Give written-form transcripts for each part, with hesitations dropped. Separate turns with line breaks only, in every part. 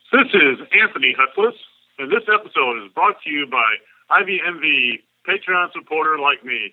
This is Anthony Hutless, and this episode is brought to you by IVMV Patreon supporter like me.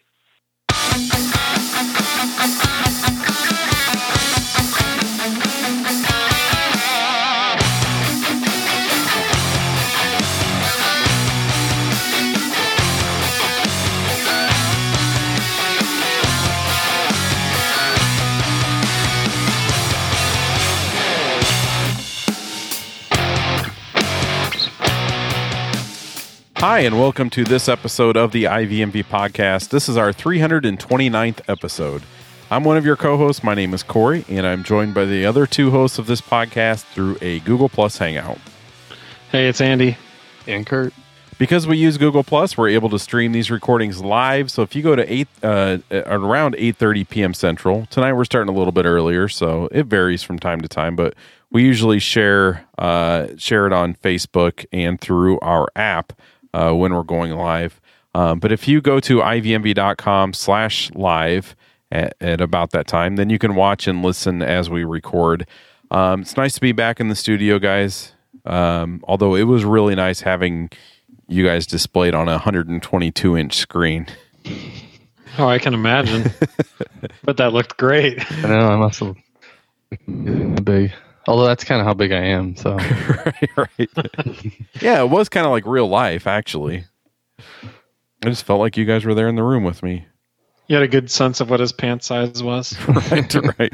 Hi, and welcome to this episode of the IVMV podcast. This is our 329th episode. I'm one of your co-hosts. My name is Corey, and I'm joined by the other two hosts of this podcast through a Google Plus Hangout.
Hey, it's Andy. And Kurt.
Because we use Google Plus, we're able to stream these recordings live. So if you go to around 8:30 p.m. Central, tonight we're starting a little bit earlier, so it varies from time to time, but we usually share it on Facebook and through our app when we're going live. But if you go to ivmv.com/live at about that time, then you can watch and listen as we record. It's nice to be back in the studio, guys. Although it was really nice having you guys displayed on a 122-inch screen.
Oh, I can imagine. But that looked great.
I know, I must have been big. Although that's kind of how big I am, so.
right. Yeah, it was kind of like real life, actually. I just felt like you guys were there in the room with me.
You had a good sense of what his pant size was.
Right.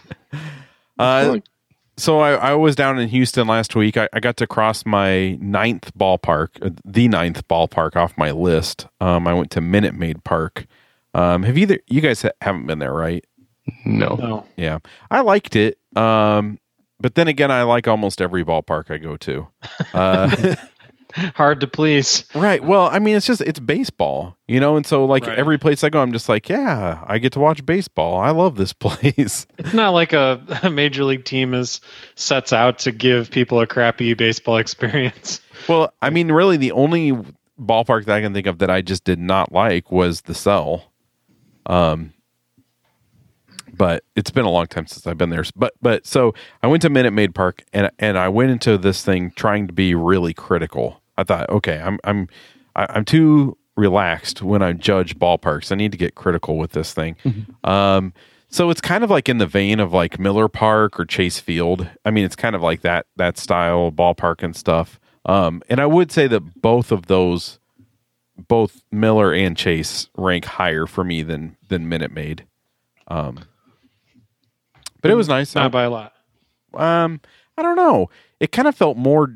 So I was down in Houston last week. I got to cross my the ninth ballpark off my list. I went to Minute Maid Park. Have you guys haven't been there, right?
No.
Yeah. I liked it. But then again, I like almost every ballpark I go to.
Hard to please.
Right. Well, I mean, it's baseball, and so every place I go, I'm just like, yeah, I get to watch baseball. I love this place.
It's not like a major league team sets out to give people a crappy baseball experience.
Well, I mean, really the only ballpark that I can think of that I just did not like was the Cell. But it's been a long time since I've been there. But so I went to Minute Maid Park and I went into this thing trying to be really critical. I thought, okay, I'm too relaxed when I judge ballparks. I need to get critical with this thing. Mm-hmm. So it's kind of like in the vein of like Miller Park or Chase Field. I mean, it's kind of like that style of ballpark and stuff. And I would say that both Miller and Chase rank higher for me than Minute Maid. But it was nice.
Not by a lot.
I don't know. It kind of felt more.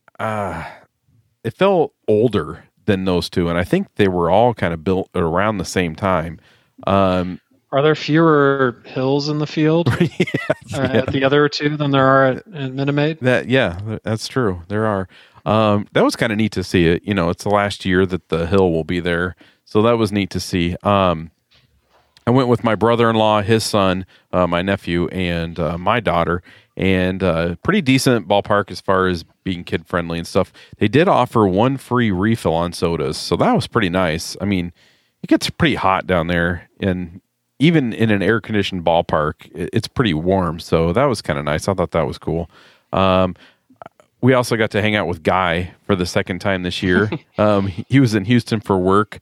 It felt older than those two, and I think they were all kind of built around the same time.
Are there fewer hills in the field at the other two than there are at Minute Maid?
That's true. There are. That was kind of neat to see it. It's the last year that the hill will be there, so that was neat to see. I went with my brother-in-law, his son, my nephew, and my daughter, and pretty decent ballpark as far as being kid-friendly and stuff. They did offer one free refill on sodas, so that was pretty nice. I mean, it gets pretty hot down there, and even in an air-conditioned ballpark, it's pretty warm, so that was kind of nice. I thought that was cool. We also got to hang out with Guy for the second time this year. He was in Houston for work.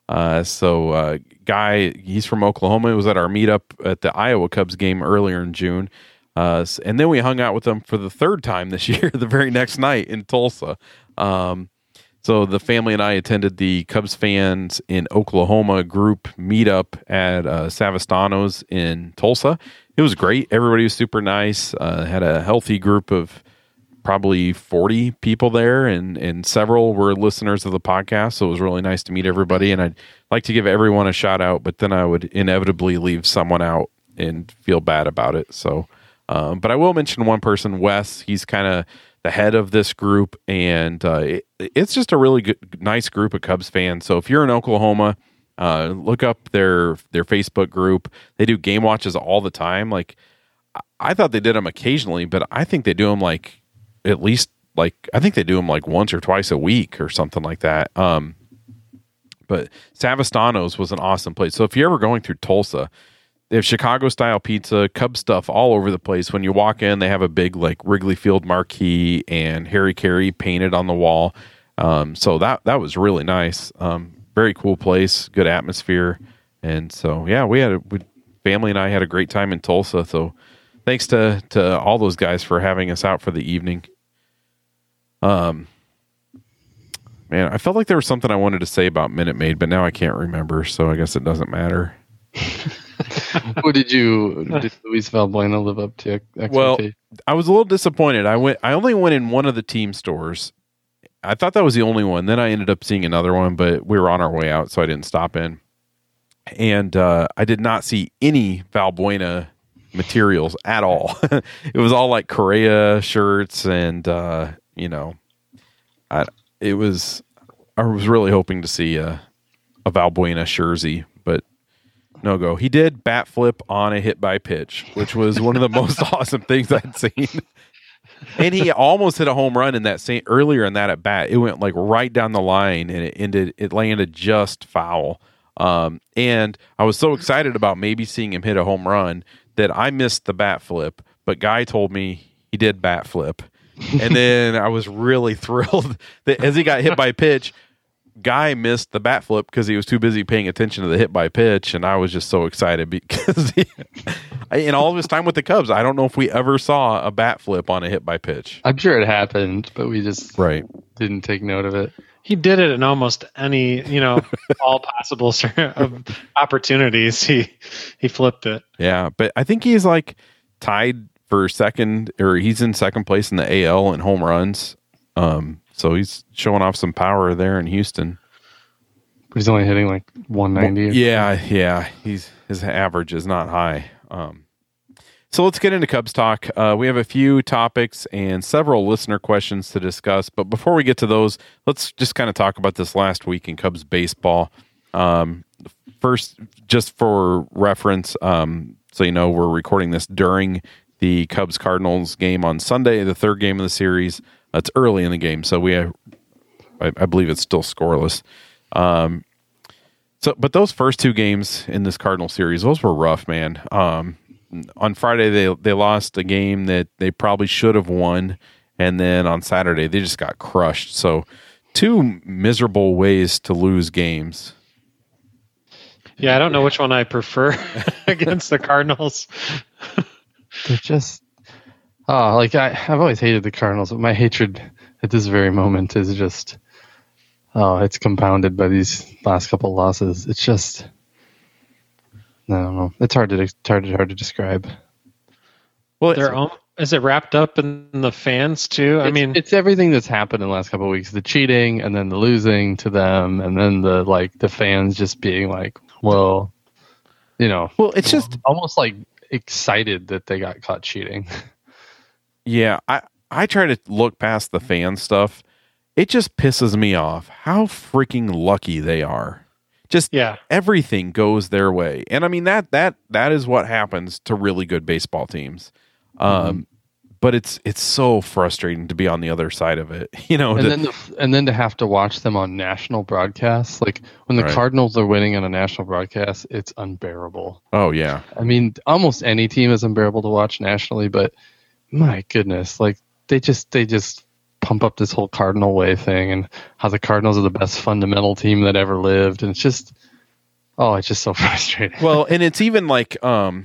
Guy, he's from Oklahoma. He was at our meetup at the Iowa Cubs game earlier in June. And then we hung out with him for the third time this year, the very next night in Tulsa. So the family and I attended the Cubs fans in Oklahoma group meetup at Savastano's in Tulsa. It was great. Everybody was super nice. Had a healthy group of probably 40 people there, and several were listeners of the podcast, so it was really nice to meet everybody, and I'd like to give everyone a shout out, but then I would inevitably leave someone out and feel bad about it. So but I will mention one person, Wes. He's kind of the head of this group, and it's just a really good, nice group of Cubs fans. So if you're in Oklahoma, look up their Facebook group. They do game watches all the time. Like, I thought they did them occasionally, but I think they do them at least I think they do them once or twice a week or something like that. But Savastano's was an awesome place. So if you're ever going through Tulsa, they have Chicago style pizza, Cub stuff all over the place. When you walk in, they have a big like Wrigley Field marquee and Harry Carey painted on the wall. So that was really nice. Very cool place, good atmosphere. And so, yeah, family and I had a great time in Tulsa. So thanks to all those guys for having us out for the evening. Man, I felt like there was something I wanted to say about Minute Maid, but now I can't remember. So I guess it doesn't matter.
Did Luis Valbuena live up to expectations?
Well, I was a little disappointed. I only went in one of the team stores. I thought that was the only one. Then I ended up seeing another one, but we were on our way out, so I didn't stop in. And I did not see any Valbuena materials at all. It was all like Correa shirts, and I was really hoping to see a Valbuena jersey, but no go. He did bat flip on a hit by pitch, which was one of the most awesome things I'd seen. And he almost hit a home run in that earlier in that at bat. It went like right down the line, and it landed just foul. And I was so excited about maybe seeing him hit a home run that I missed the bat flip, but Guy told me he did bat flip. And then I was really thrilled that as he got hit by pitch, Guy missed the bat flip because he was too busy paying attention to the hit by pitch. And I was just so excited because in all of his time with the Cubs, I don't know if we ever saw a bat flip on a hit by pitch.
I'm sure it happened, but we just didn't take note of it.
He did it in almost any, all possible opportunities. He flipped it.
Yeah, but I think he's like tied for second, or he's in second place in the AL in home runs. So he's showing off some power there in Houston.
But he's only hitting like 190.
Yeah. His average is not high. So let's get into Cubs talk. We have a few topics and several listener questions to discuss. But before we get to those, let's just kind of talk about this last week in Cubs baseball. First, just for reference, so you know, we're recording this during the Cubs-Cardinals game on Sunday, the third game of the series. It's early in the game, so I believe it's still scoreless. But those first two games in this Cardinal series, those were rough, man. On Friday, they lost a game that they probably should have won, and then on Saturday, they just got crushed. So, two miserable ways to lose games.
Yeah, I don't know which one I prefer against the Cardinals.
They're just... I've always hated the Cardinals, but my hatred at this very moment is just... it's compounded by these last couple of losses. It's just... I don't know. It's hard to describe.
Well, is it wrapped up in the fans too?
It's everything that's happened in the last couple of weeks: the cheating, and then the losing to them, and then the fans just being like, well,
it's just
almost like excited that they got caught cheating.
Yeah, I try to look past the fan stuff. It just pisses me off how freaking lucky they are. Everything goes their way. And I mean, that is what happens to really good baseball teams. But it's so frustrating to be on the other side of it,
And then to have to watch them on national broadcasts, like when the Cardinals are winning on a national broadcast, it's unbearable.
Oh yeah.
I mean, almost any team is unbearable to watch nationally, but my goodness, like they just pump up this whole Cardinal way thing and how the Cardinals are the best fundamental team that ever lived. And it's just so frustrating.
Well, and it's even like,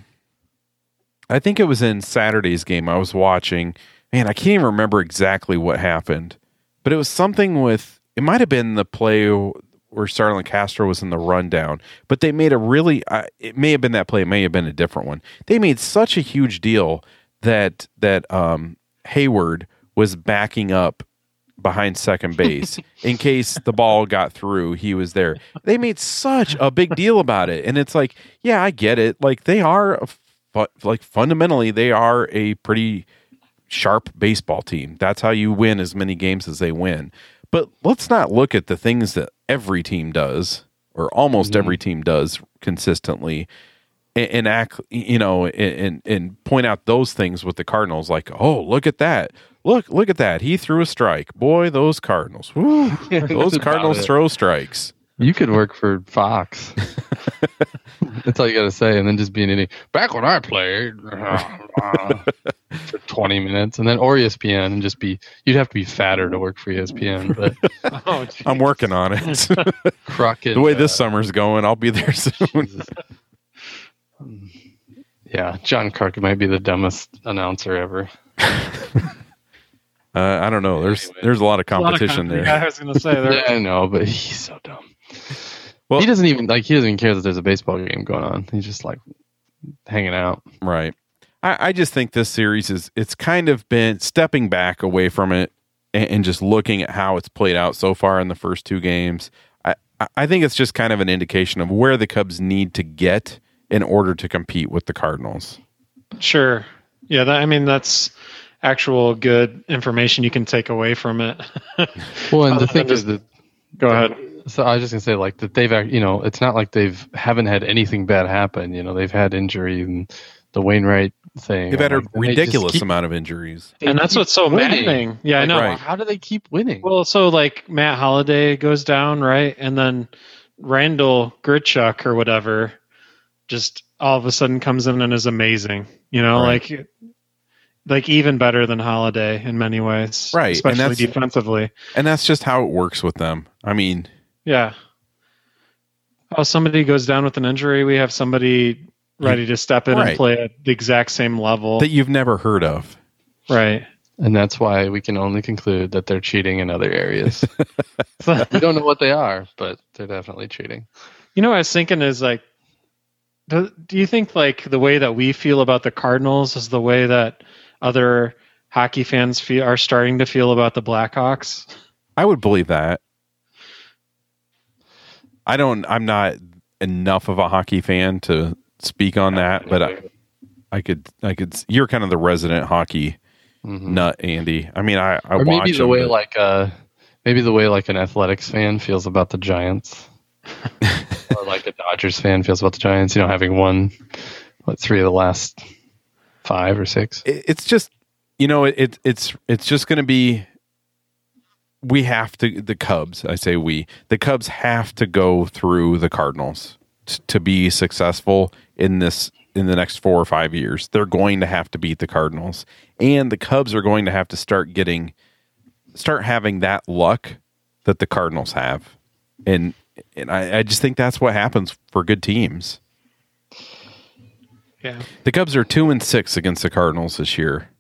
I think it was in Saturday's game I was watching, man, I can't even remember exactly what happened, but it was something with, it might've been the play where Starlin Castro was in the rundown, but they made it may have been that play. It may have been a different one. They made such a huge deal that Hayward was backing up behind second base in case the ball got through. He was there. They made such a big deal about it. And it's like, yeah, I get it. Like they are fundamentally, they are a pretty sharp baseball team. That's how you win as many games as they win. But let's not look at the things that every team does, or almost every team does consistently, and act, and point out those things with the Cardinals. Like, oh, look at that. Look at that. He threw a strike. Boy, those Cardinals. Woo, those Cardinals throw strikes.
You could work for Fox. That's all you got to say, and then just be an idiot. Back when I played for 20 minutes, and then or ESPN, and just be. You'd have to be fatter to work for ESPN, but
I'm working on it.
Crockett.
The way this summer's going, I'll be there soon.
Yeah, John Crockett might be the dumbest announcer ever.
I don't know. There's a lot of competition there.
Yeah, I was going to say there.
Yeah, I know, but he's so dumb.
Well,
he doesn't even care that there's a baseball game going on. He's just like hanging out.
Right. I just think this series it's kind of been stepping back away from it and just looking at how it's played out so far in the first two games. I think it's just kind of an indication of where the Cubs need to get in order to compete with the Cardinals.
Sure. Yeah, that's actual good information you can take away from it.
Well, and the thing is that...
Go ahead.
So I was just going to say, like, that they've, it's not like haven't had anything bad happen. They've had injury and the Wainwright thing.
They've had a ridiculous amount of injuries.
And that's what's so maddening. Yeah, I know.
Right.
How do they keep winning?
Well, so like Matt Holliday goes down, right? And then Randall Grichuk or whatever just all of a sudden comes in and is amazing.
Right.
Like even better than Holliday in many ways.
Right.
Especially defensively.
And that's just how it works with them. I mean...
Yeah. Oh, somebody goes down with an injury. We have somebody ready to step in and play at the exact same level.
That you've never heard of.
Right.
And that's why we can only conclude that they're cheating in other areas. We don't know what they are, but they're definitely cheating.
What I was thinking is like, do you think like the way that we feel about the Cardinals is the way that other hockey fans are starting to feel about the Blackhawks?
I would believe that. I'm not enough of a hockey fan to speak on that, but I could, you're kind of the resident hockey nut, Andy. I mean, I
or
watch
maybe the way maybe the way like an Athletics fan feels about the Giants, or like a Dodgers fan feels about the Giants. Having won 3 of the last 5 or 6.
It's just, it's just going to be. The Cubs have to go through the Cardinals to be successful in the next 4 or 5 years. They're going to have to beat the Cardinals, and the Cubs are going to have to start having that luck that the Cardinals have. And I just think that's what happens for good teams.
Yeah.
The Cubs are 2-6 against the Cardinals this year.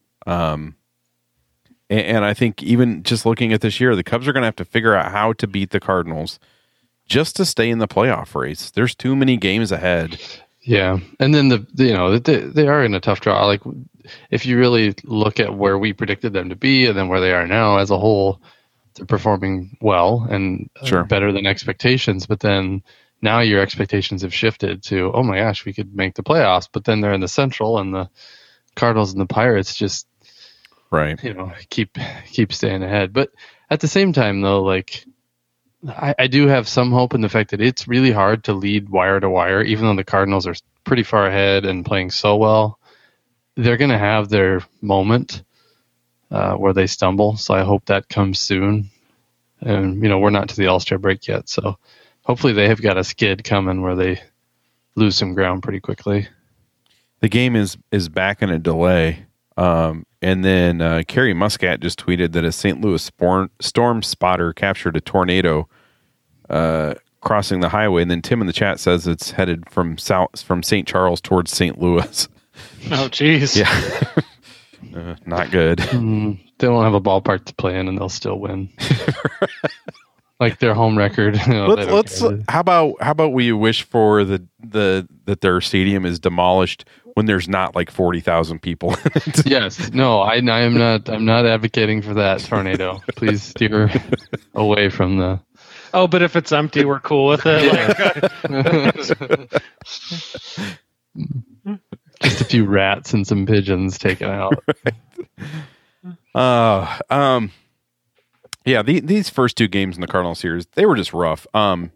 And I think even just looking at this year, the Cubs are going to have to figure out how to beat the Cardinals just to stay in the playoff race. There's too many games ahead.
Yeah, and then they are in a tough draw. Like if you really look at where we predicted them to be and then where they are now as a whole, they're performing well and better than expectations. But then now your expectations have shifted to, oh my gosh, we could make the playoffs. But then they're in the Central, and the Cardinals and the Pirates just.
Right.
Keep staying ahead. But at the same time, though, like I do have some hope in the fact that it's really hard to lead wire to wire, even though the Cardinals are pretty far ahead and playing so well. They're going to have their moment where they stumble. So I hope that comes soon. And, we're not to the All-Star break yet. So hopefully they have got a skid coming where they lose some ground pretty quickly.
The game is back in a delay. And then Carrie Muscat just tweeted that a St. Louis storm spotter captured a tornado crossing the highway. And then Tim in the chat says it's headed from St. Charles towards St. Louis.
Oh, geez.
Yeah. Not good.
They won't have a ballpark to play in, and they'll still win. Like their home record.
Let's how about we wish for that their stadium is demolished when there's not like 40,000 people in it.
Yes. No, I'm not advocating for that tornado. Please steer away from the.
Oh, but if it's empty, we're cool with it.
Just a few rats and some pigeons taken out.
Yeah, these first 2 games in the Cardinals series, they were just rough. And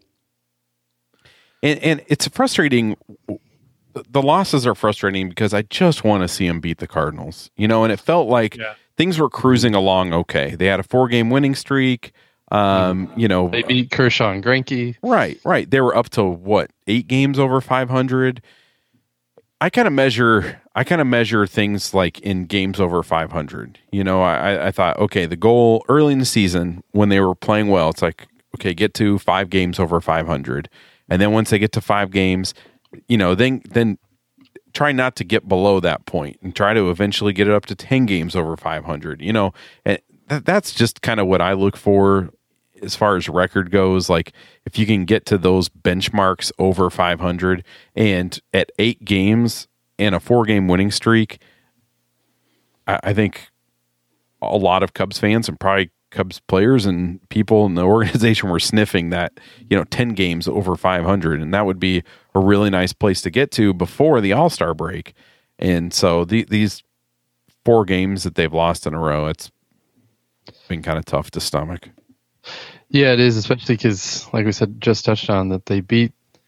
it's frustrating. The losses are frustrating because I just want to see them beat the Cardinals, and it felt like things were cruising along okay. They had a 4-game winning streak.
They beat Kershaw and Greinke.
Right. They were up to 8 games over 500. I kind of measure things like in games over 500. I thought, okay, the goal early in the season when they were playing well, it's like, okay, get to 5 games over 500. And then once they get to 5 games, then try not to get below that point and try to eventually get it up to 10 games over 500, and that's just kind of what I look for as far as record goes. Like if you can get to those benchmarks over 500 and at 8 games and a 4-game winning streak, I think a lot of Cubs fans and probably Cubs players and people in the organization were sniffing that, 10 games over 500. And that would be a really nice place to get to before the All-Star break. And so these 4 games that they've lost in a row, it's been kind of tough to stomach.
Yeah, it is, especially because, like we said, just touched on that they beat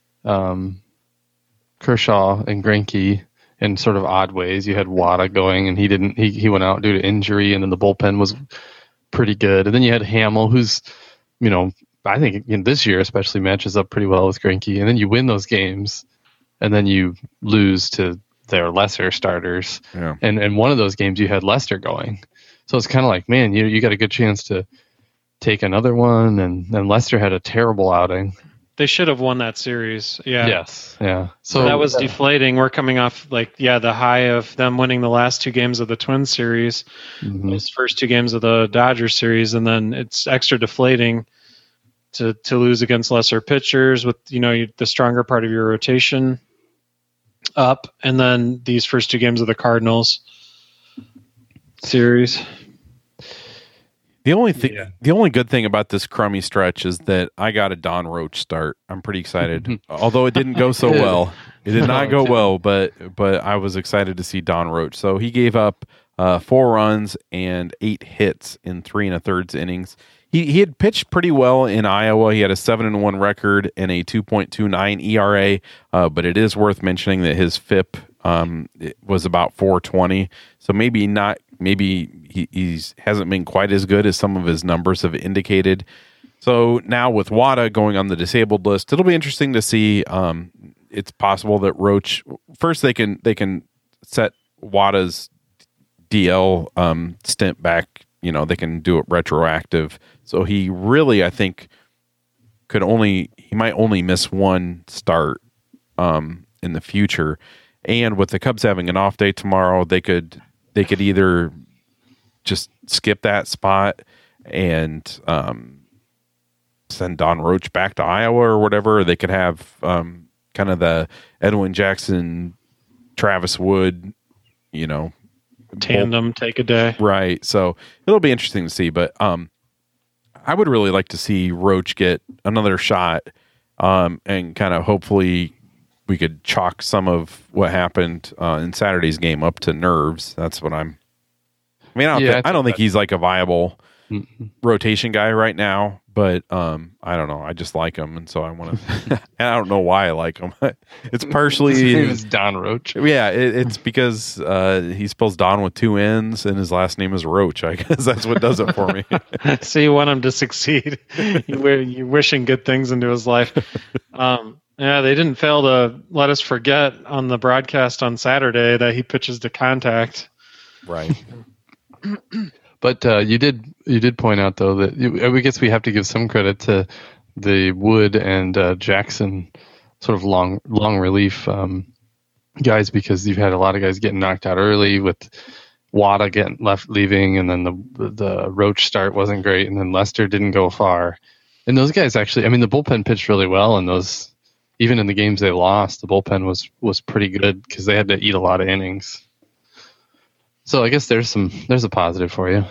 Kershaw and Greinke in sort of odd ways. You had Wada going, and he went out due to injury, and then the bullpen was pretty good. And then you had Hamill, who's, I think in this year especially matches up pretty well with Greinke. And then you win those games, and then you lose to their lesser starters.
Yeah.
And one of those games you had Lester going. So it's kind of like, man, you got a good chance to take another one. And then Lester had a terrible outing.
They should have won that series. Yeah.
Yes. Yeah. So
that was deflating. We're coming off the high of them winning the last 2 games of the Twins series, those first 2 games of the Dodgers series, and then it's extra deflating to lose against lesser pitchers with the stronger part of your rotation up, and then these first 2 games of the Cardinals series.
The only good thing about this crummy stretch is that I got a Don Roach start. I'm pretty excited. Although it didn't go so well. It did not go well, but I was excited to see Don Roach. So he gave up 4 runs and 8 hits in 3 1/3 innings. He had pitched pretty well in Iowa. He had a 7-1 record and a 2.29 ERA, but it is worth mentioning that his FIP it was about 420. So maybe he hasn't been quite as good as some of his numbers have indicated. So now with Wada going on the disabled list, it'll be interesting to see. It's possible that Roach first they can set Wada's DL stint back. They can do it retroactive. So he really, I think, he might only miss 1 start in the future. And with the Cubs having an off day tomorrow, they could either just skip that spot and send Don Roach back to Iowa or whatever. Or they could have kind of the Edwin Jackson, Travis Wood,
tandem take a day.
Right. So it'll be interesting to see. But I would really like to see Roach get another shot and kind of hopefully we could chalk some of what happened in Saturday's game up to nerves. That's what I don't think he's like a viable rotation guy right now, but I don't know. I just like him, and so I want to. And I don't know why I like him. It's partially
his name is Don Roach.
Yeah, it's because he spells Don with 2 N's, and his last name is Roach. I guess that's what does it for me.
So you want him to succeed. You're wishing good things into his life. Yeah, they didn't fail to let us forget on the broadcast on Saturday that he pitches to contact.
Right.
But you did point out though that I guess we have to give some credit to the Wood and Jackson sort of long relief guys, because you've had a lot of guys getting knocked out early with Wada leaving, and then the Roach start wasn't great, and then Lester didn't go far. And those guys actually, the bullpen pitched really well in those. Even in the games they lost, the bullpen was pretty good because they had to eat a lot of innings. So I guess there's a positive for you.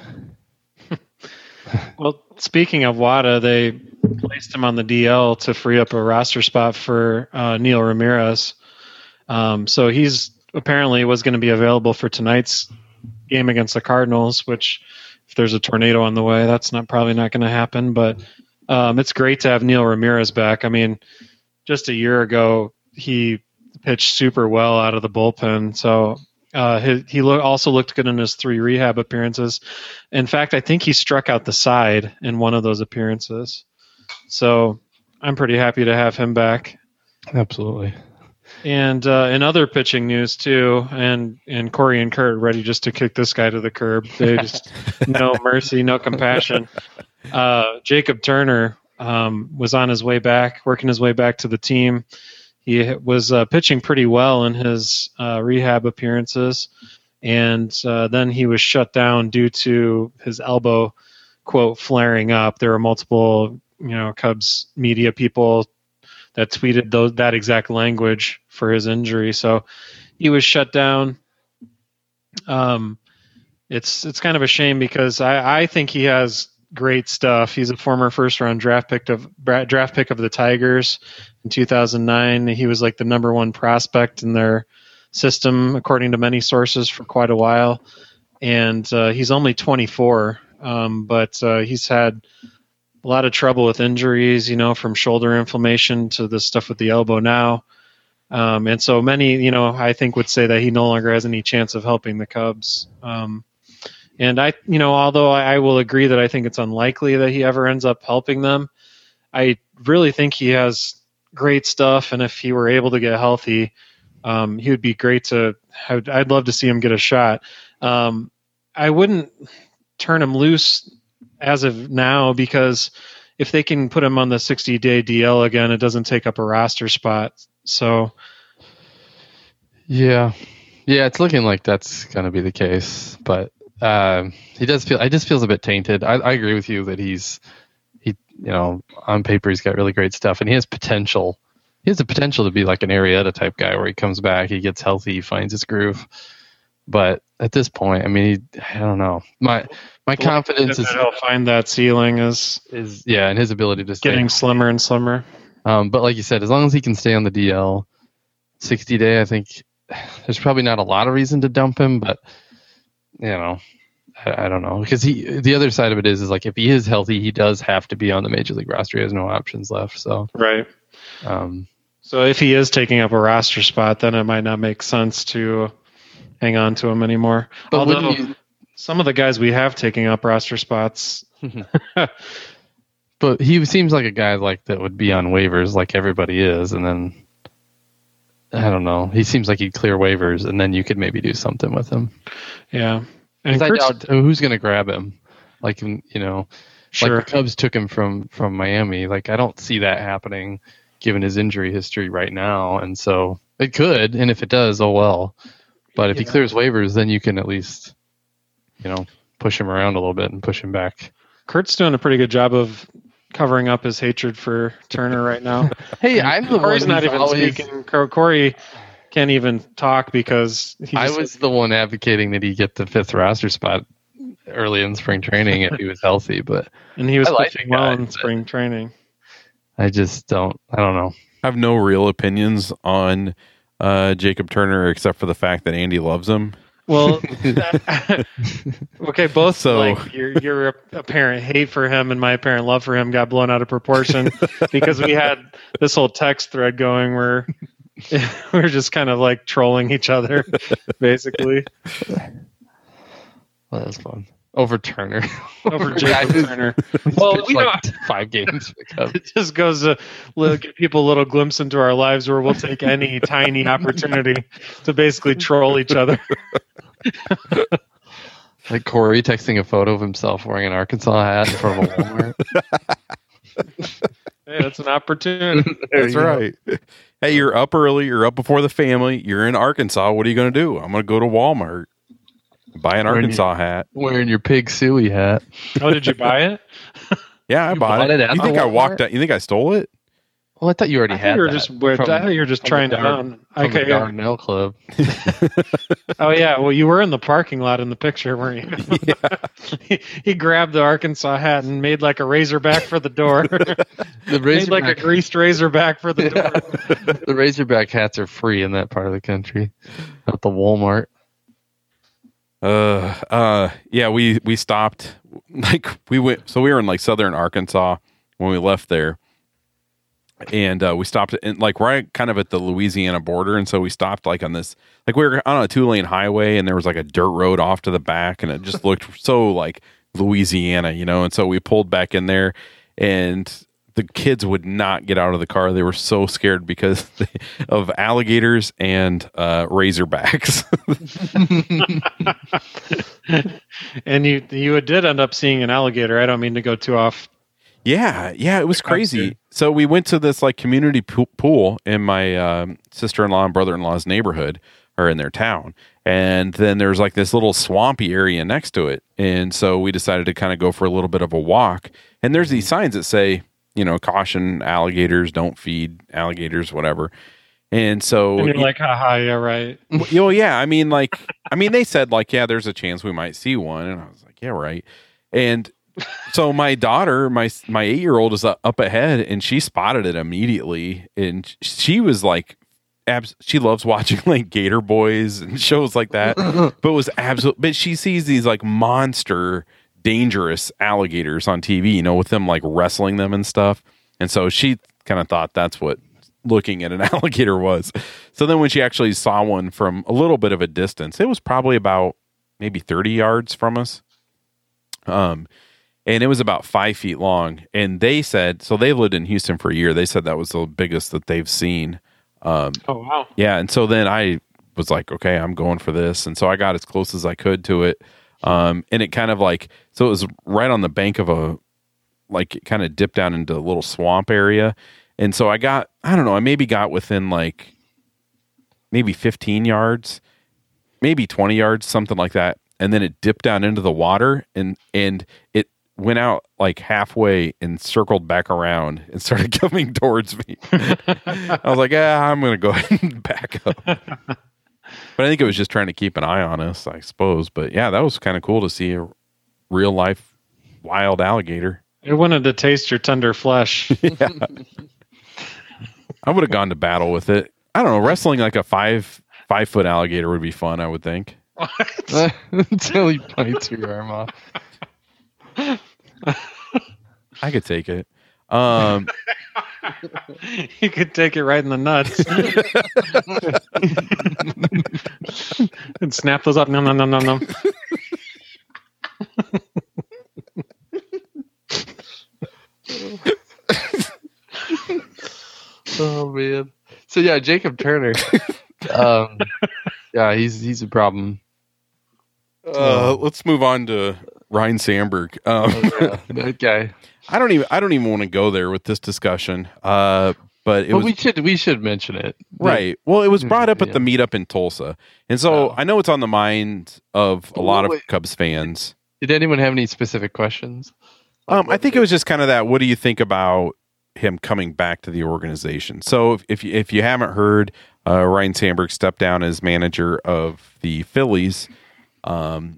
Well, speaking of Wada, they placed him on the DL to free up a roster spot for Neil Ramirez. So he's apparently was going to be available for tonight's game against the Cardinals, which if there's a tornado on the way, that's probably not going to happen. But it's great to have Neil Ramirez back. Just a year ago, he pitched super well out of the bullpen. So He also looked good in his 3 rehab appearances. In fact, I think he struck out the side in one of those appearances. So I'm pretty happy to have him back.
Absolutely.
And in other pitching news too, and Corey and Kurt ready just to kick this guy to the curb. They just no mercy, no compassion. Jacob Turner was on his way back, working his way back to the team. He was pitching pretty well in his rehab appearances, and then he was shut down due to his elbow, quote, flaring up. There were multiple, Cubs media people that tweeted that exact language for his injury. So he was shut down. It's kind of a shame because I think he has great stuff. He's a former first-round draft pick of the Tigers in 2009. He was like the number 1 prospect in their system, according to many sources, for quite a while. And he's only 24, but he's had a lot of trouble with injuries, from shoulder inflammation to the stuff with the elbow now. And so many, I think would say that he no longer has any chance of helping the Cubs. And although I will agree that I think it's unlikely that he ever ends up helping them, I really think he has great stuff. And if he were able to get healthy, he would be great I'd love to see him get a shot. I wouldn't turn him loose as of now, because if they can put him on the 60-day DL again, it doesn't take up a roster spot. So,
yeah, it's looking like that's going to be the case. But he does feel. I just feels a bit tainted. I agree with you that he on paper he's got really great stuff, and he has potential. He has the potential to be like an Arrieta type guy, where he comes back, he gets healthy, he finds his groove. But at this point, I mean, I don't know. My confidence is
he'll find that ceiling is
and his ability to stay
getting slimmer and slimmer.
But like you said, as long as he can stay on the DL 60-day, I think there's probably not a lot of reason to dump him. But I don't know, because the other side of it is like if he is healthy, he does have to be on the major league roster. He has no options left. So
right. So if he is taking up a roster spot, then it might not make sense to hang on to him anymore.
But
although some of the guys we have taking up roster spots.
But he seems like a guy like that would be on waivers like everybody is, and then I don't know. He seems like he'd clear waivers, and then you could maybe do something with him.
Yeah, and
I doubt who's going to grab him. Like
sure.
Like the Cubs took him from Miami. Like I don't see that happening given his injury history right now, and so it could. And if it does, oh well. But if he clears waivers, then you can at least, push him around a little bit and push him back.
Kurt's doing a pretty good job of covering up his hatred for Turner right now.
Hey, I'm the
Corey's
one
not even speaking. Corey can't even talk because
I was the one advocating that he get the 5th roster spot early in spring training if he was healthy.
And he was pitching well in spring training.
I just don't. I don't know.
I have no real opinions on Jacob Turner except for the fact that Andy loves him.
Well, okay, both your apparent hate for him and my apparent love for him got blown out of proportion because we had this whole text thread going where we're just kind of like trolling each other, basically.
Well, that was fun. Over Turner.
Over Jacob Turner. Well, we
like 5 games.
It just goes to give people a little glimpse into our lives where we'll take any tiny opportunity to basically troll each other.
Like Corey texting a photo of himself wearing an Arkansas hat in front of a Walmart.
Hey, that's an opportunity.
That's right. Hey, you're up early. You're up before the family. You're in Arkansas. What are you going to do? I'm going to go to Walmart. Buy an Arkansas hat.
Wearing your Pig Suey hat.
Oh, did you buy it?
Yeah, I bought it. You think I walked out? You think I stole it?
Well, I thought you already had that.
I thought you were just trying to own.
Okay, the Dardanelle Club.
Oh, yeah. Well, you were in the parking lot in the picture, weren't you? Yeah. he grabbed the Arkansas hat and made like a razorback for the door. Made like a greased razorback for the door.
The Razorback hats are free in that part of the country. At the Walmart.
Yeah, we stopped. Like we were in like southern Arkansas when we left there. And we stopped in like right kind of at the Louisiana border, and so we stopped like on this, like we were on a 2-lane highway, and there was like a dirt road off to the back, and it just looked so like Louisiana, and so we pulled back in there, and the kids would not get out of the car. They were so scared because of alligators and razorbacks.
And you did end up seeing an alligator. I don't mean to go too off.
Yeah, it was crazy. So we went to this like community pool in my sister-in-law and brother-in-law's neighborhood, or in their town. And then there's like this little swampy area next to it. And so we decided to kind of go for a little bit of a walk. And there's these signs that say, caution alligators, don't feed alligators, whatever. And so
and you're like, haha, yeah, right.
Well, yeah. I mean, they said like, yeah, there's a chance we might see one. And I was like, yeah, right. And so my daughter, my 8-year-old is up ahead, and she spotted it immediately. And she was like, she loves watching like Gator Boys and shows like that, but she sees these like monster, dangerous alligators on TV, with them like wrestling them and stuff. And so she kind of thought that's what looking at an alligator was. So then when she actually saw one from a little bit of a distance, it was probably about maybe 30 yards from us. And it was about 5 feet long. And they said, so they've lived in Houston for a year. They said that was the biggest that they've seen.
Oh, wow.
Yeah. And so then I was like, okay, I'm going for this. And so I got as close as I could to it. And it kind of like, so it was right on the bank of it kind of dipped down into a little swamp area. And so I maybe got within like maybe 15 yards, maybe 20 yards, something like that. And then it dipped down into the water and it went out like halfway and circled back around and started coming towards me. I was like, I'm going to go ahead and back up. But I think it was just trying to keep an eye on us, I suppose. But yeah, that was kind of cool to see a real life wild alligator.
It wanted to taste your tender flesh.
Yeah. I would have gone to battle with it. I don't know. Wrestling like a 5-foot alligator would be fun, I would think.
Until he bites your arm off.
I could take it.
You could take it right in the nuts and snap those up. Nom, nom, nom, nom, nom.
Oh man. So yeah, Jacob Turner. Yeah, he's a problem.
Let's move on to Ryan Sandberg.
That guy.
I don't even want to go there with this discussion. But
we should mention it.
Right. Well, it was brought up at the meetup in Tulsa. And so I know it's on the mind of a lot of Cubs fans.
Did anyone have any specific questions?
I think it was just kind of that, what do you think about him coming back to the organization? So if you haven't heard, Ryan Sandberg stepped down as manager of the Phillies. And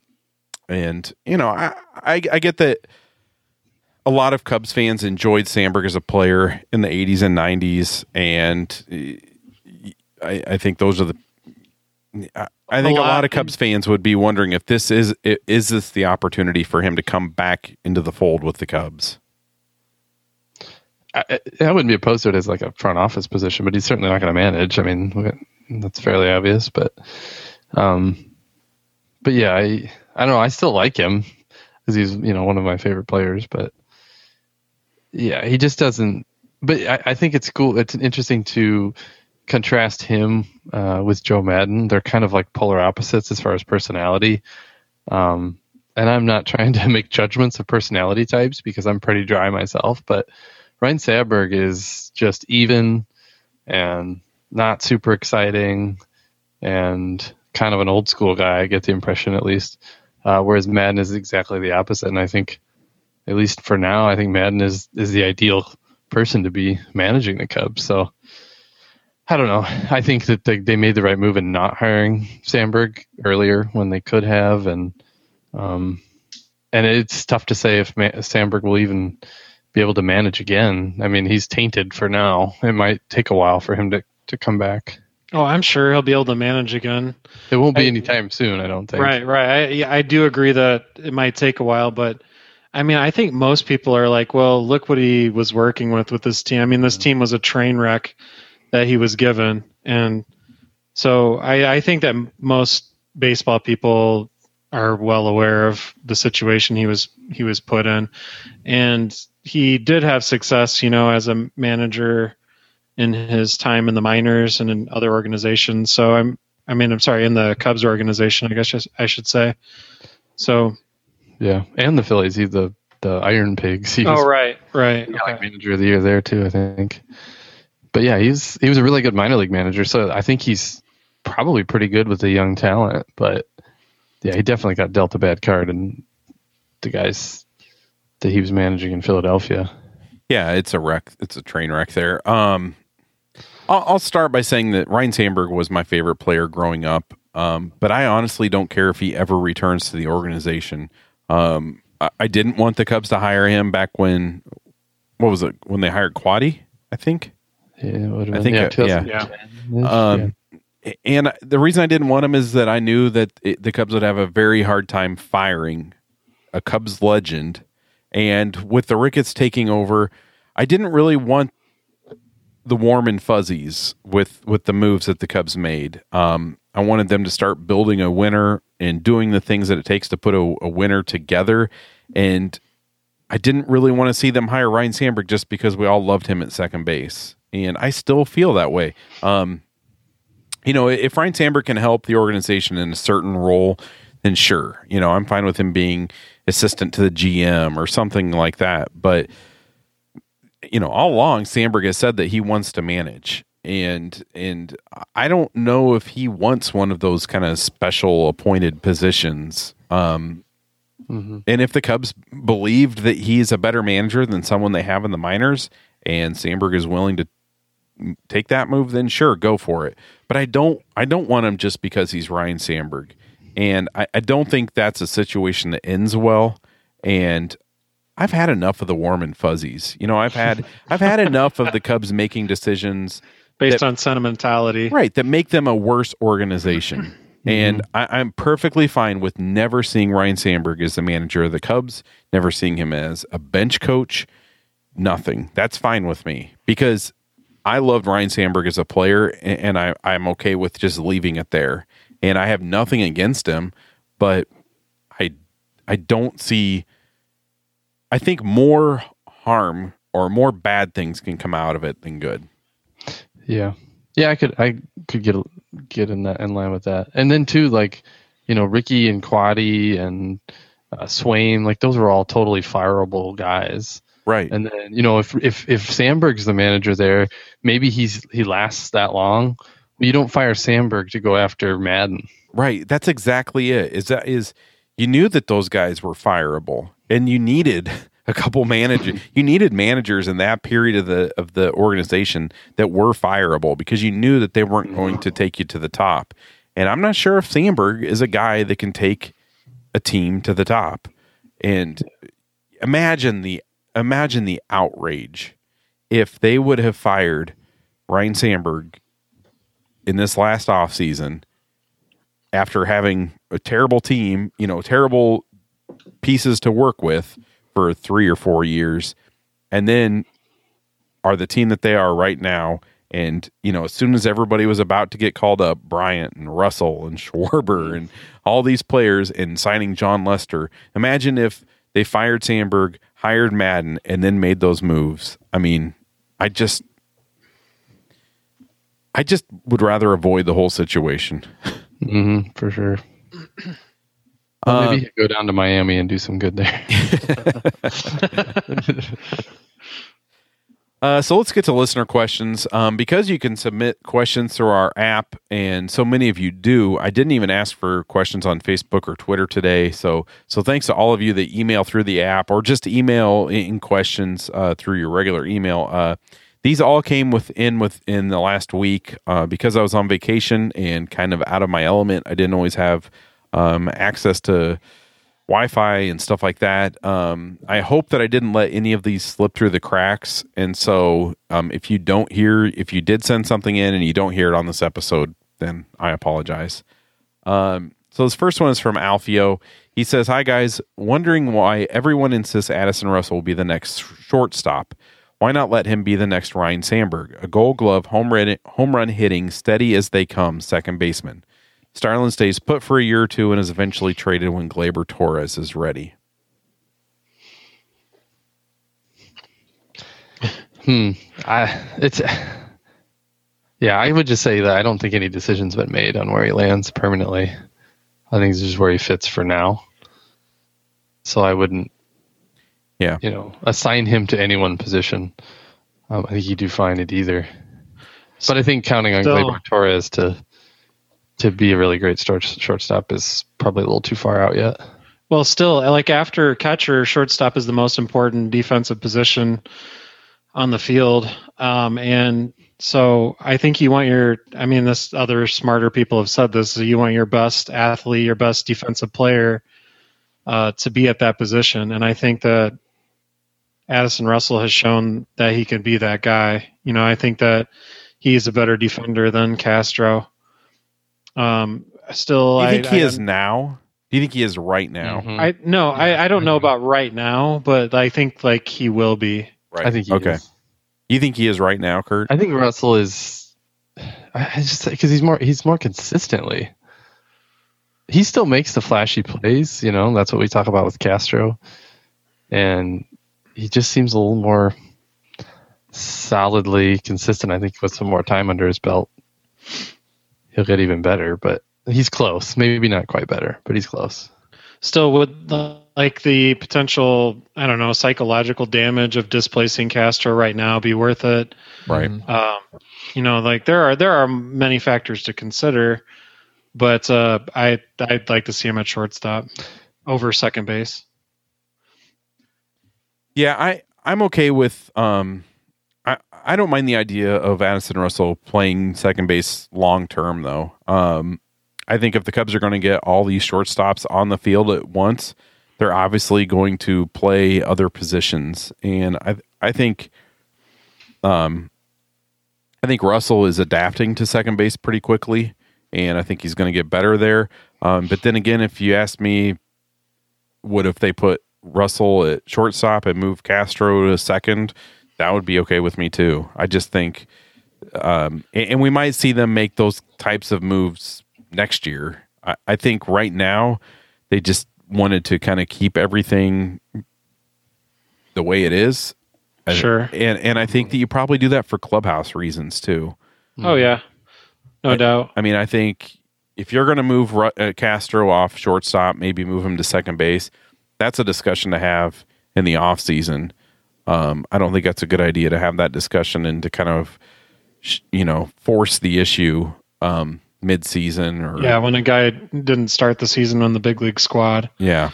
I get that a lot of Cubs fans enjoyed Sandberg as a player in the 80s and 90s, and I think those are I think a lot of Cubs fans would be wondering if this is this the opportunity for him to come back into the fold with the Cubs.
I wouldn't be opposed to it as like a front office position, but he's certainly not going to manage. I mean, that's fairly obvious, but yeah, I don't know. I still like him because he's, one of my favorite players, but yeah, he just doesn't, but I think it's cool. It's interesting to contrast him with Joe Maddon. They're kind of like polar opposites as far as personality. And I'm not trying to make judgments of personality types because I'm pretty dry myself, but Ryan Sandberg is just even and not super exciting and kind of an old school guy. I get the impression, at least. Whereas Maddon is exactly the opposite. And I think, at least for now, I think Maddon is the ideal person to be managing the Cubs. So I don't know. I think that they made the right move in not hiring Sandberg earlier when they could have. And it's tough to say if Sandberg will even be able to manage again. I mean, he's tainted for now. It might take a while for him to come back.
Oh, I'm sure he'll be able to manage again.
It won't be anytime soon, I don't think.
Right. I do agree that it might take a while, but I mean, I think most people are like, well, look what he was working with this team. I mean, this team was a train wreck that he was given. And so I think that most baseball people are well aware of the situation he was put in. And he did have success, as a manager in his time in the minors and in other organizations. So I'm sorry, in the Cubs organization, I guess I should say. So
yeah, and the Phillies. He's the Iron Pigs. He was,
right.
Okay. Manager of the year there too, I think. But yeah, he was a really good minor league manager. So I think he's probably pretty good with the young talent. But yeah, he definitely got dealt a bad card, and the guys that he was managing in Philadelphia.
Yeah, it's a wreck. It's a train wreck there. I'll start by saying that Ryne Sandberg was my favorite player growing up, but I honestly don't care if he ever returns to the organization. I didn't want the Cubs to hire him back when, what was it, when they hired Quaddy, I think?
Yeah,
I think,
yeah.
And the reason I didn't want him is that I knew that the Cubs would have a very hard time firing a Cubs legend. And with the Ricketts taking over, I didn't really want the warm and fuzzies with the moves that the Cubs made. I wanted them to start building a winner and doing the things that it takes to put a winner together. And I didn't really want to see them hire Ryne Sandberg just because we all loved him at second base. And I still feel that way. If Ryne Sandberg can help the organization in a certain role, then sure. I'm fine with him being assistant to the GM or something like that. But, all along, Sandberg has said that he wants to manage. And I don't know if he wants one of those kind of special appointed positions. And if the Cubs believed that he's a better manager than someone they have in the minors, and Sandberg is willing to take that move, then sure, go for it. But I don't want him just because he's Ryne Sandberg. And I don't think that's a situation that ends well. And I've had enough of the warm and fuzzies. I've had enough of the Cubs making decisions
based on sentimentality,
right? That make them a worse organization. And I'm perfectly fine with never seeing Ryne Sandberg as the manager of the Cubs, never seeing him as a bench coach. Nothing. That's fine with me because I loved Ryne Sandberg as a player, and I'm okay with just leaving it there. And I have nothing against him, but I don't see. I think more harm or more bad things can come out of it than good.
Yeah, I could get in line with that. And then too, Ricky and Quaddy and Swain, those were all totally fireable guys.
Right.
And then, if Sandberg's the manager there, maybe he lasts that long. You don't fire Sandberg to go after Madden.
Right. That's exactly it. You knew that those guys were fireable, and you needed a couple managers. You needed managers in that period of the organization that were fireable because you knew that they weren't going to take you to the top. And I'm not sure if Sandberg is a guy that can take a team to the top. And imagine the outrage if they would have fired Ryne Sandberg in this last offseason after having a terrible team, terrible pieces to work with for 3 or 4 years, and then are the team that they are right now. And, as soon as everybody was about to get called up, Bryant and Russell and Schwarber and all these players and signing John Lester, imagine if they fired Sandberg, hired Madden, and then made those moves. I mean, I just would rather avoid the whole situation.
For sure. Maybe he'd go down to Miami and do some good there.
So let's get to listener questions. Because you can submit questions through our app, and so many of you do, I didn't even ask for questions on Facebook or Twitter today. So thanks to all of you that email through the app or just email in questions through your regular email. These all came within the last week because I was on vacation and kind of out of my element. I didn't always have access to Wi-Fi and stuff like that. I hope that I didn't let any of these slip through the cracks. And so if you did send something in and you don't hear it on this episode, then I apologize. So So this first one is from Alfio. He says, "Hi guys, wondering why everyone insists Addison Russell will be the next shortstop. Why not let him be the next Ryan Sandberg, a Gold Glove, home run hitting, steady as they come second baseman. Starlin stays put for a year or two and is eventually traded when Gleyber Torres is ready."
I would just say that I don't think any decision's been made on where he lands permanently. I think it's just where he fits for now. So I wouldn't, assign him to any one position. I think he'd do fine at either. But I think counting on Gleyber Torres to be a really great shortstop is probably a little too far out yet.
Well, still, like after catcher, shortstop is the most important defensive position on the field. And so I think you want this other smarter people have said this, so you want your best athlete, your best defensive player to be at that position. And I think that Addison Russell has shown that he can be that guy. I think that he's a better defender than Castro. Still,
Do you think he is now? Do you think he is right now?
Mm-hmm.
I don't know about right now, but I think like he will be.
Right.
I think he is.
You think he is right now, Kurt?
I think Russell is. I just because he's more consistently. He still makes the flashy plays, That's what we talk about with Castro, and he just seems a little more solidly consistent. I think with some more time under his belt, he'll get even better. But he's close. Maybe not quite better, but he's close.
Still, would the potential, psychological damage of displacing Castro right now be worth it?
Right.
There are many factors to consider, but I'd like to see him at shortstop over second base.
Yeah, I'm okay with. I don't mind the idea of Addison Russell playing second base long term, though. I think if the Cubs are going to get all these shortstops on the field at once, they're obviously going to play other positions, and I think Russell is adapting to second base pretty quickly, and I think he's going to get better there. But then again, if you ask me, what if they put Russell at shortstop and move Castro to second? That would be okay with me too. I just think, and we might see them make those types of moves next year. I think right now they just wanted to kind of keep everything the way it is.
Sure.
And I think that you probably do that for clubhouse reasons too.
Oh yeah, no doubt.
I mean, I think if you're going to move Castro off shortstop, maybe move him to second base, that's a discussion to have in the off season. I don't think that's a good idea to have that discussion and to kind of, force the issue mid-season or
when a guy didn't start the season on the big league squad.
Yeah.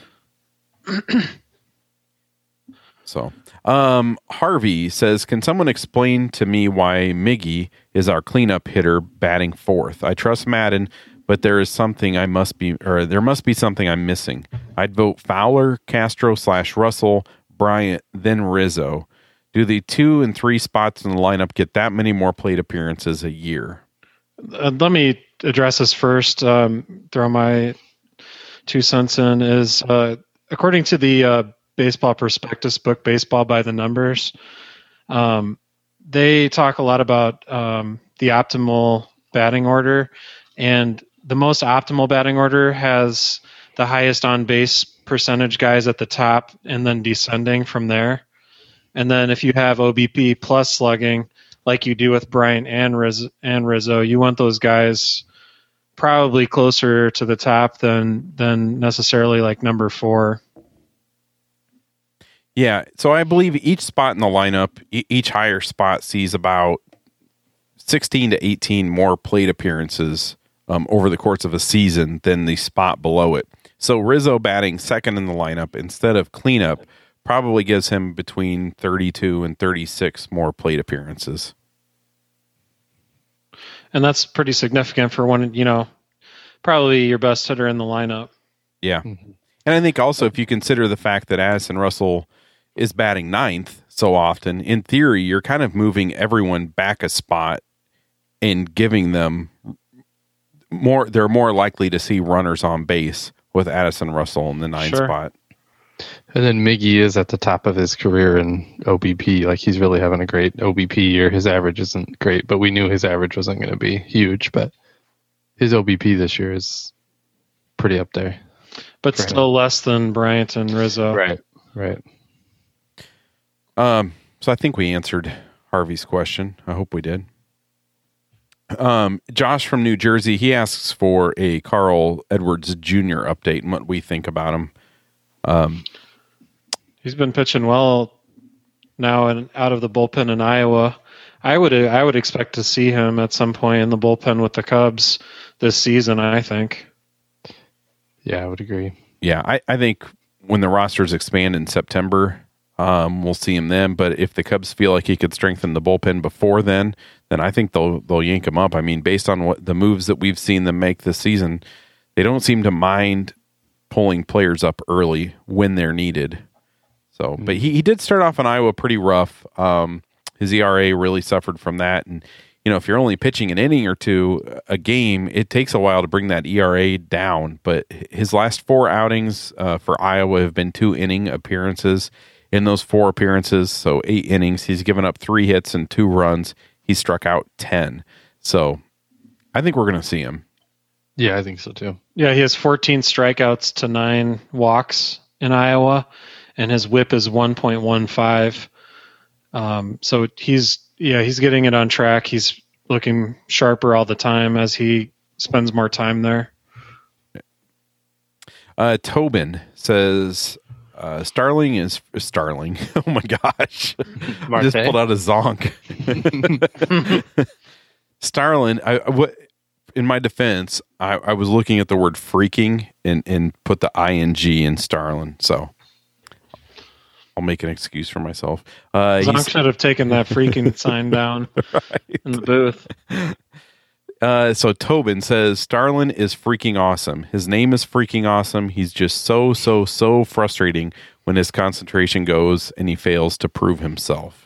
So, Harvey says, "Can someone explain to me why Miggy is our cleanup hitter batting fourth? I trust Madden, but there must be something I'm missing. I'd vote Fowler, Castro / Russell, Bryant, then Rizzo. Do the 2 and 3 spots in the lineup get that many more plate appearances a year?"
Let me address this first. Throw my 2 cents in. Is according to the Baseball Prospectus book, Baseball by the Numbers, they talk a lot about the optimal batting order, and the most optimal batting order has the highest on base percentage guys at the top and then descending from there. And then if you have OBP plus slugging, like you do with Bryant and Rizzo, you want those guys probably closer to the top than necessarily like number 4.
Yeah, so I believe each spot in the lineup, each higher spot sees about 16 to 18 more plate appearances over the course of a season than the spot below it. So Rizzo batting second in the lineup instead of cleanup probably gives him between 32 and 36 more plate appearances.
And that's pretty significant for one, probably your best hitter in the lineup.
Yeah. Mm-hmm. And I think also if you consider the fact that Addison Russell is batting 9th so often, in theory, you're kind of moving everyone back a spot and giving them they're more likely to see runners on base with Addison Russell in the 9 spot.
And then Miggy is at the top of his career in OBP. Like, he's really having a great OBP year. His average isn't great, but we knew his average wasn't going to be huge. But his OBP this year is pretty up there.
But still less than Bryant and Rizzo.
Right.
So I think we answered Harvey's question. I hope we did. Josh from New Jersey, he asks for a Carl Edwards Jr. update and what we think about him.
He's been pitching well now and out of the bullpen in Iowa. I would expect to see him at some point in the bullpen with the Cubs this season, I think.
Yeah, I would agree.
Yeah, I think when the rosters expand in September, we'll see him then. But if the Cubs feel like he could strengthen the bullpen before then I think they'll yank him up. I mean, based on what the moves that we've seen them make this season, they don't seem to mind pulling players up early when they're needed. So, but he did start off in Iowa pretty rough. His ERA really suffered from that. And, if you're only pitching an inning or two a game, it takes a while to bring that ERA down. But his last 4 outings for Iowa have been 2-inning appearances. In those 4 appearances, so 8 innings, he's given up 3 hits and 2 runs. He struck out 10. So I think we're going to see him.
Yeah, I think so too.
Yeah, he has 14 strikeouts to 9 walks in Iowa, and his WHIP is 1.15. So he's getting it on track. He's looking sharper all the time as he spends more time there.
Tobin says Starling is Starling. Oh my gosh! I just pulled out a zonk. Starling. In my defense, I was looking at the word freaking and put the ing in Starlin, so I'll make an excuse for myself.
Zonk should have taken that freaking sign down in the booth.
So Tobin says Starlin is freaking awesome. His name is freaking awesome. He's just so frustrating when his concentration goes and he fails to prove himself.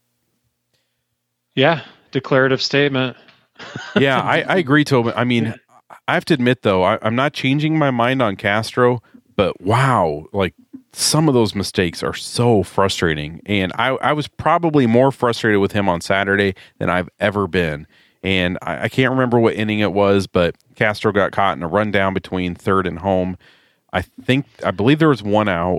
Yeah, declarative statement.
Yeah, I agree, Tobin. I mean, I have to admit, though, I'm not changing my mind on Castro, but wow, like some of those mistakes are so frustrating. And I was probably more frustrated with him on Saturday than I've ever been. And I can't remember what inning it was, but Castro got caught in a rundown between third and home. I believe there was 1 out,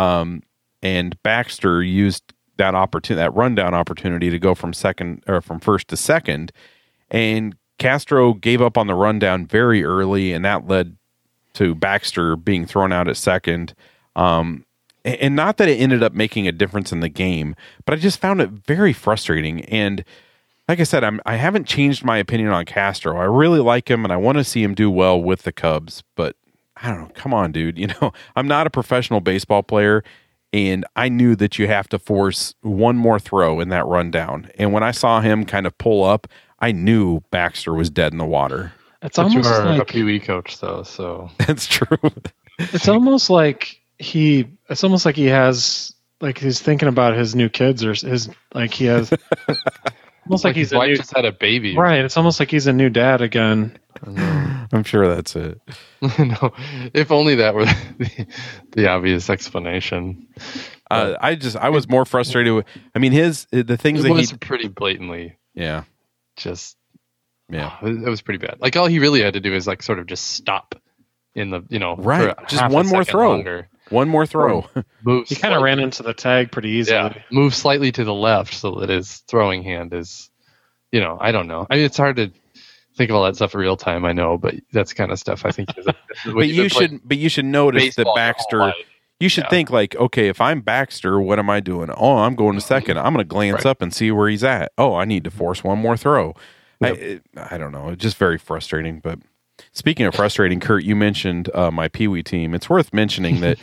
and Baxter used that rundown opportunity to go from first to second. And Castro gave up on the rundown very early, and that led to Baxter being thrown out at second. And not that it ended up making a difference in the game, but I just found it very frustrating. And like I said, I haven't changed my opinion on Castro. I really like him, and I want to see him do well with the Cubs. But I don't know. Come on, dude. I'm not a professional baseball player, and I knew that you have to force one more throw in that rundown. And when I saw him kind of pull up, I knew Baxter was dead in the water.
It's almost like
a Pee Wee coach, though. So
that's true.
It's almost like he has, like, he's thinking about his new kids, or he has almost like he's
his wife just had a baby,
right? It's almost like he's a new dad again.
I'm sure that's it.
No, if only that were the obvious explanation.
I was more frustrated with. I mean, the things that
was pretty blatantly.
Yeah.
Just
yeah,
it was pretty bad. Like, all he really had to do is like sort of just stop in the
right, just one more throw. Longer. One more throw.
He kind of ran into the tag pretty easily.
Yeah, move slightly to the left so that his throwing hand is, I don't know. I mean, it's hard to think of all that stuff in real time. I know, but that's kind of stuff I think.
But you should notice that Baxter. You should think like, okay, if I'm Baxter, what am I doing? Oh, I'm going to second. I'm going to glance up and see where he's at. Oh, I need to force one more throw. Yep. I don't know. It's just very frustrating. But speaking of frustrating, Kurt, you mentioned my Pee Wee team. It's worth mentioning that.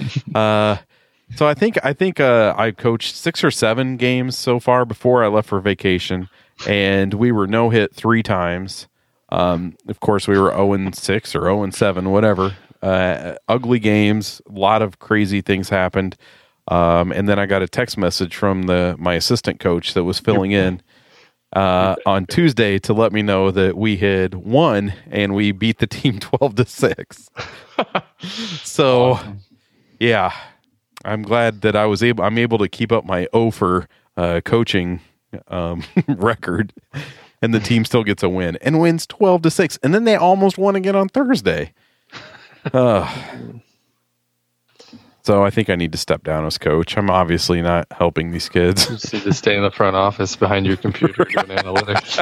So I think I coached 6 or 7 games so far before I left for vacation, and we were no hit 3 times. Of course, we were 0-6 or 0-7, whatever. Ugly games, a lot of crazy things happened. And then I got a text message from my assistant coach that was filling in. on Tuesday to let me know that we had won and we beat the team 12-6. So, awesome. Yeah, I'm glad that I'm able to keep up my O for coaching record, and the team still gets a win and wins 12-6, and then they almost won again on Thursday. So I think I need to step down as coach. I'm obviously not helping these kids.
You just need to stay in the front office behind your computer doing analytics.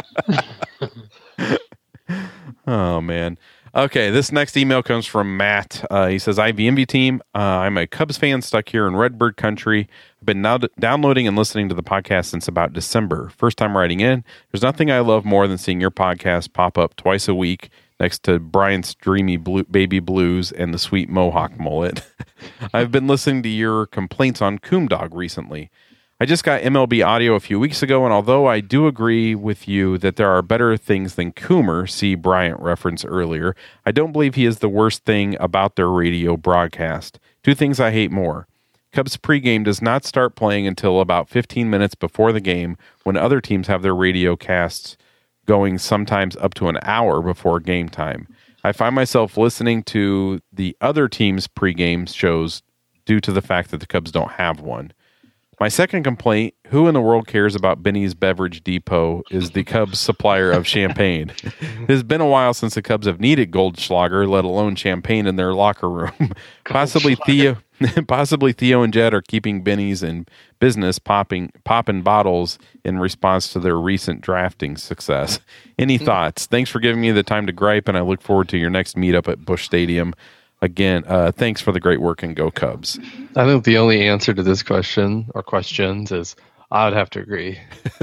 Oh, man. Okay, this next email comes from Matt. He says, IVMV team, I'm a Cubs fan stuck here in Redbird country. I've been now downloading and listening to the podcast since about December. First time writing in. There's nothing I love more than seeing your podcast pop up twice a week next to Brian's dreamy baby blues and the sweet mohawk mullet. I've been listening to your complaints on Coom Dog recently. I just got MLB audio a few weeks ago, and although I do agree with you that there are better things than Coomer, see Bryant reference earlier, I don't believe he is the worst thing about their radio broadcast. Two things I hate more. Cubs pregame does not start playing until about 15 minutes before the game, when other teams have their radio casts going sometimes up to an hour before game time. I find myself listening to the other team's pregame shows due to the fact that the Cubs don't have one. My second complaint, who in the world cares about Benny's Beverage Depot, is the Cubs supplier of champagne. It has been a while since the Cubs have needed Goldschlager, let alone champagne in their locker room. Possibly Theo and Jed are keeping Benny's in business, popping bottles in response to their recent drafting success. Any thoughts? Thanks for giving me the time to gripe, and I look forward to your next meetup at Busch Stadium. Again, thanks for the great work, and go Cubs.
I think the only answer to this question or questions is I would have to agree.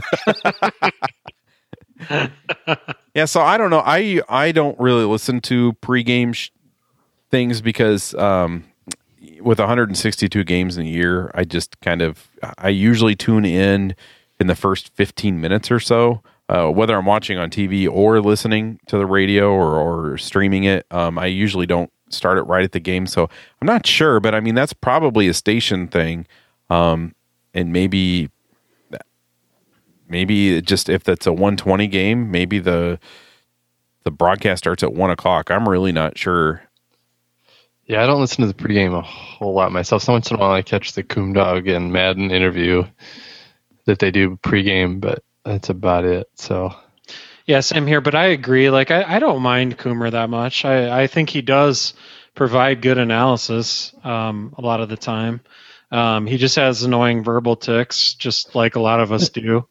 Yeah, so I don't know. I don't really listen to pregame things because with 162 games in a year, I usually tune in the first 15 minutes or so. Whether I'm watching on TV or listening to the radio or streaming it, I usually don't start it right at the game. So I'm not sure, but I mean, that's probably a station thing. And maybe just if that's a 120 game, maybe the broadcast starts at 1:00. I'm really not sure.
Yeah, I don't listen to the pregame a whole lot myself. So once in a while I catch the Coom Dog and Madden interview that they do pregame, but that's about it. So
yeah, same here. But I agree. Like I don't mind Coomer that much. I think he does provide good analysis a lot of the time. He just has annoying verbal tics, just like a lot of us do.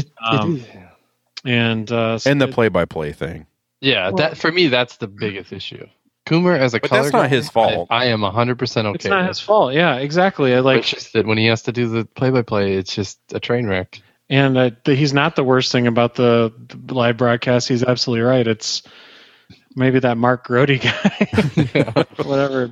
And
the play-by-play thing.
Yeah, that for me that's the biggest issue. Coomer as a color
that's not his fault.
I am 100% okay.
It's not his fault. Yeah, exactly.
It's just that when he has to do the play-by-play, it's just a train wreck.
And he's not the worst thing about the live broadcast. He's absolutely right. It's maybe that Mark Grody guy, whatever.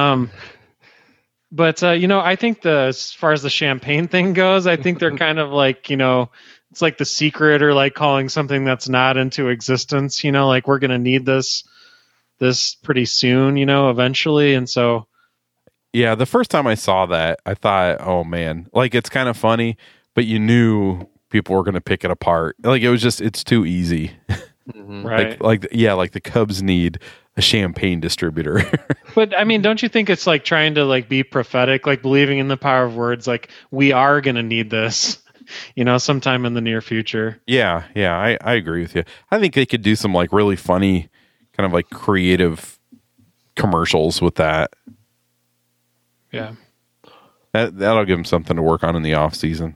But I think as far as the champagne thing goes, I think they're kind of like, it's like the secret or like calling something that's not into existence. Like we're gonna need this pretty soon. Eventually, and so.
Yeah, the first time I saw that, I thought, oh man, like it's kind of funny, but you knew people were going to pick it apart. Like it was just, it's too easy.
Mm-hmm. Right.
like the Cubs need a champagne distributor.
But I mean, don't you think it's like trying to like be prophetic, like believing in the power of words? Like we are going to need this, sometime in the near future.
Yeah. I agree with you. I think they could do some like really funny kind of like creative commercials with that.
Yeah.
That'll give them something to work on in the off season.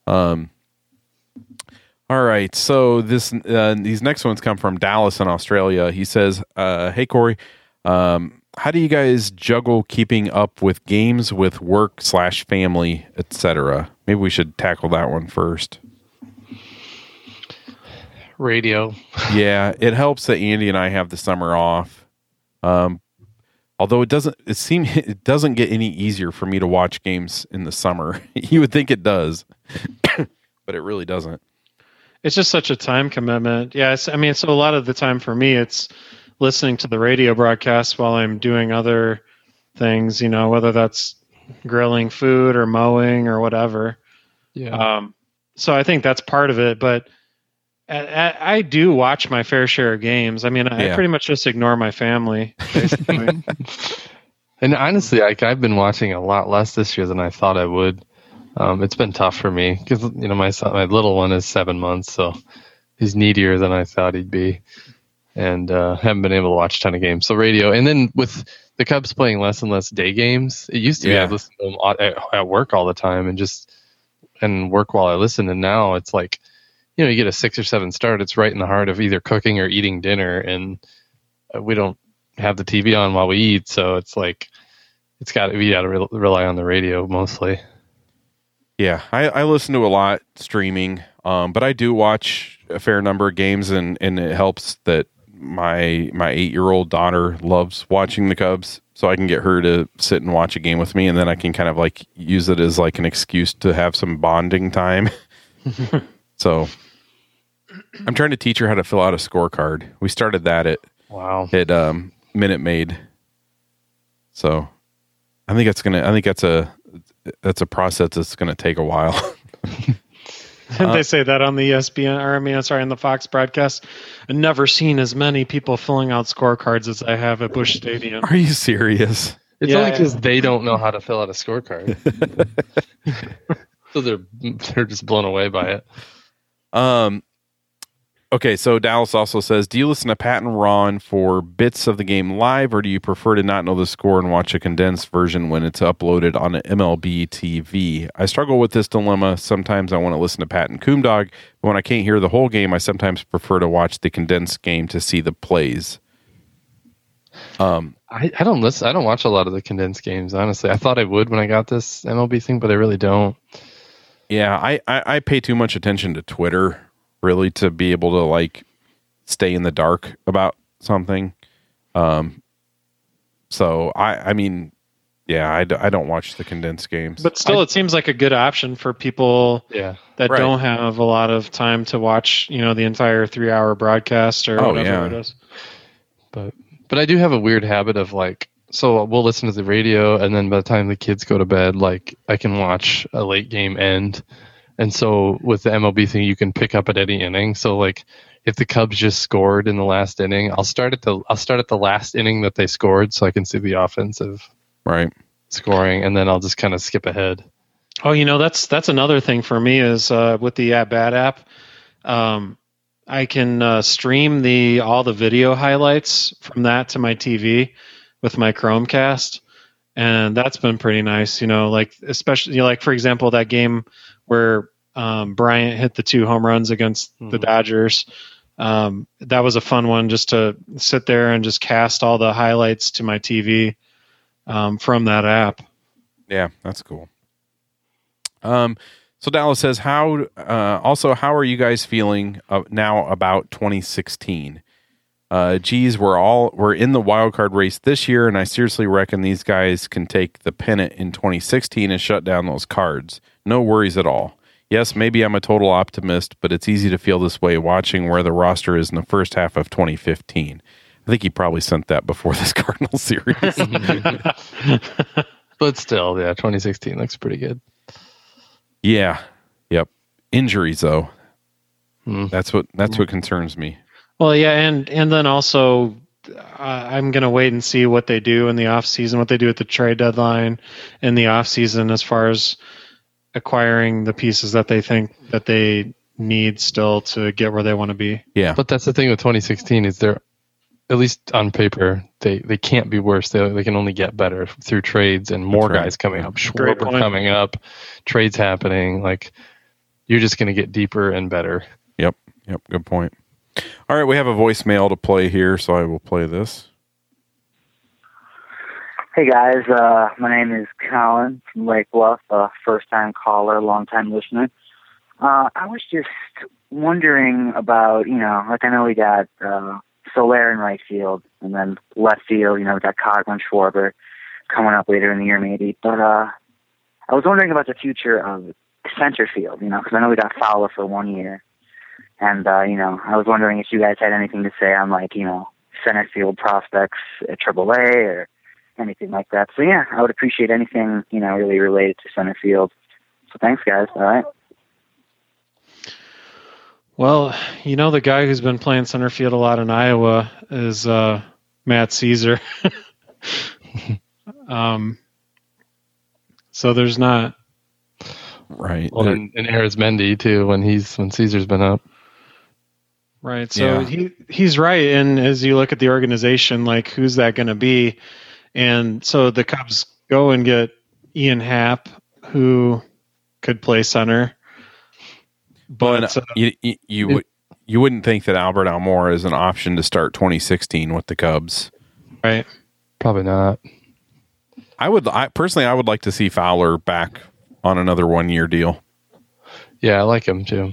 All right, so these next ones come from Dallas in Australia. He says, "Hey Corey, how do you guys juggle keeping up with games with work/family, etc.?" Maybe we should tackle that one first.
Radio.
Yeah, it helps that Andy and I have the summer off. Although it doesn't get any easier for me to watch games in the summer. You would think it does, but it really doesn't.
It's just such a time commitment. Yeah, so a lot of the time for me, it's listening to the radio broadcast while I'm doing other things, whether that's grilling food or mowing or whatever.
Yeah.
So I think that's part of it. But I do watch my fair share of games. I mean, I pretty much just ignore my family, basically.
And honestly, I've been watching a lot less this year than I thought I would. It's been tough for me because my little one is 7 months, so he's needier than I thought he'd be, and haven't been able to watch a ton of games. So radio, and then with the Cubs playing less and less day games, it used to be I'd listen to them at work all the time and work while I listen, and now it's like, you get a 6 or 7 start, it's right in the heart of either cooking or eating dinner, and we don't have the TV on while we eat, so it's like we got to rely on the radio mostly.
Yeah, I listen to a lot streaming, but I do watch a fair number of games, and it helps that my 8-year-old daughter loves watching the Cubs, so I can get her to sit and watch a game with me, and then I can kind of like use it as like an excuse to have some bonding time. So I'm trying to teach her how to fill out a scorecard. We started that at Minute Maid. So I think that's a process that's going to take a while.
Didn't they say that on the ESPN, on the Fox broadcast? I've never seen as many people filling out scorecards as I have at Busch Stadium.
Are you serious?
It's only because they don't know how to fill out a scorecard. So they're just blown away by it.
Okay, so Dallas also says, do you listen to Pat and Ron for bits of the game live, or do you prefer to not know the score and watch a condensed version when it's uploaded on MLB TV? I struggle with this dilemma. Sometimes I want to listen to Pat and Coomdog, but when I can't hear the whole game, I sometimes prefer to watch the condensed game to see the plays.
I don't listen. I don't watch a lot of the condensed games, honestly. I thought I would when I got this MLB thing, but I really don't.
Yeah, I pay too much attention to Twitter, really, to be able to like stay in the dark about something. So I mean, yeah, I don't watch the condensed games,
but still, it seems like a good option for people that don't have a lot of time to watch, the entire 3-hour broadcast or whatever it is.
But I do have a weird habit of like, so we'll listen to the radio, and then by the time the kids go to bed, like I can watch a late game end. And so with the MLB thing, you can pick up at any inning. So like if the Cubs just scored in the last inning, I'll start at the last inning that they scored, so I can see the offensive scoring, and then I'll just kind of skip ahead.
Oh, that's another thing for me is with the At-Bat app. I can stream all the video highlights from that to my TV with my Chromecast, and that's been pretty nice. Like especially like for example that game where Bryant hit the 2 home runs against the Dodgers. That was a fun one, just to sit there and just cast all the highlights to my TV from that app.
Yeah, that's cool. So Dallas says, how are you guys feeling now about 2016? We're in the wild card race this year, and I seriously reckon these guys can take the pennant in 2016 and shut down those Cards. No worries at all. Yes, maybe I'm a total optimist, but it's easy to feel this way watching where the roster is in the first half of 2015. I think he probably sent that before this Cardinals series.
But still, 2016 looks pretty good.
Yeah. Yep. Injuries, though. That's what concerns me.
Well, yeah, and then also I'm going to wait and see what they do in the offseason, what they do at the trade deadline in the offseason as far as acquiring the pieces that they think that they need still to get where they want to be.
Yeah.
But that's the thing with 2016 is they're, at least on paper, they can't be worse. They can only get better through trades and more guys coming up. Schwarber coming up, trades happening. Like, you're just going to get deeper and better.
Yep. Good point. All right, we have a voicemail to play here, so I will play this.
Hey guys, my name is Colin from Lake Bluff, first-time caller, long-time listener. I was just wondering about, like I know we got Soler in right field, and then left field, we got Coghlan, Schwarber coming up later in the year maybe. But I was wondering about the future of center field, because I know we got Fowler for 1 year. And, I was wondering if you guys had anything to say on, like, center field prospects at AAA or anything like that. So, yeah, I would appreciate anything, really related to center field. So thanks, guys. All right.
Well, the guy who's been playing center field a lot in Iowa is Matt Caesar. So there's not.
Right.
Well, and Arizmendi too when Caesar's been up.
Right. So he's right. And as you look at the organization, like who's that going to be? And so the Cubs go and get Ian Happ, who could play center. But
you wouldn't think that Albert Almora is an option to start 2016 with the Cubs,
right?
Probably not.
I would like to see Fowler back on another 1-year deal.
Yeah, I like him too.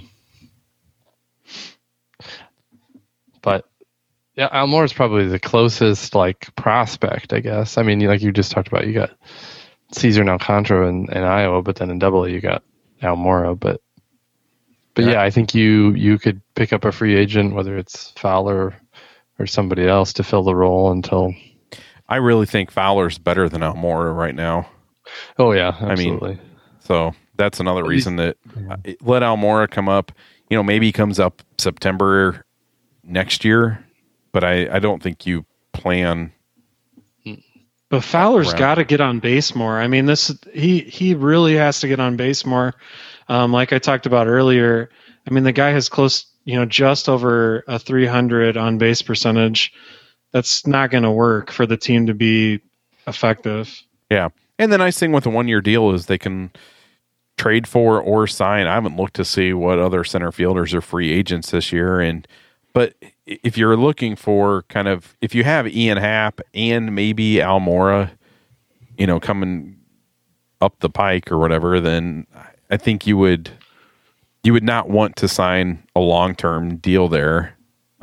But yeah, Almora's probably the closest prospect, I guess. I mean, like you just talked about, you got Caesar and Alcantara in Iowa, but then in Double-A you got Almora. But yeah, I think you could pick up a free agent, whether it's Fowler or somebody else, to fill the role until.
I really think Fowler's better than Almora right now.
Oh yeah, absolutely.
I mean, so that's another reason that let Almora come up. Maybe he comes up September next year, but I don't think you plan.
But Fowler's got to get on base more. I mean, he really has to get on base more. Like I talked about earlier, I mean, the guy has just over a 300 on base percentage. That's not going to work for the team to be effective.
Yeah. And the nice thing with a 1-year deal is they can trade for or sign. I haven't looked to see what other center fielders are free agents this year. But if you're looking for if you have Ian Happ and maybe Almora, coming up the pike or whatever, then I think you would not want to sign a long-term deal there.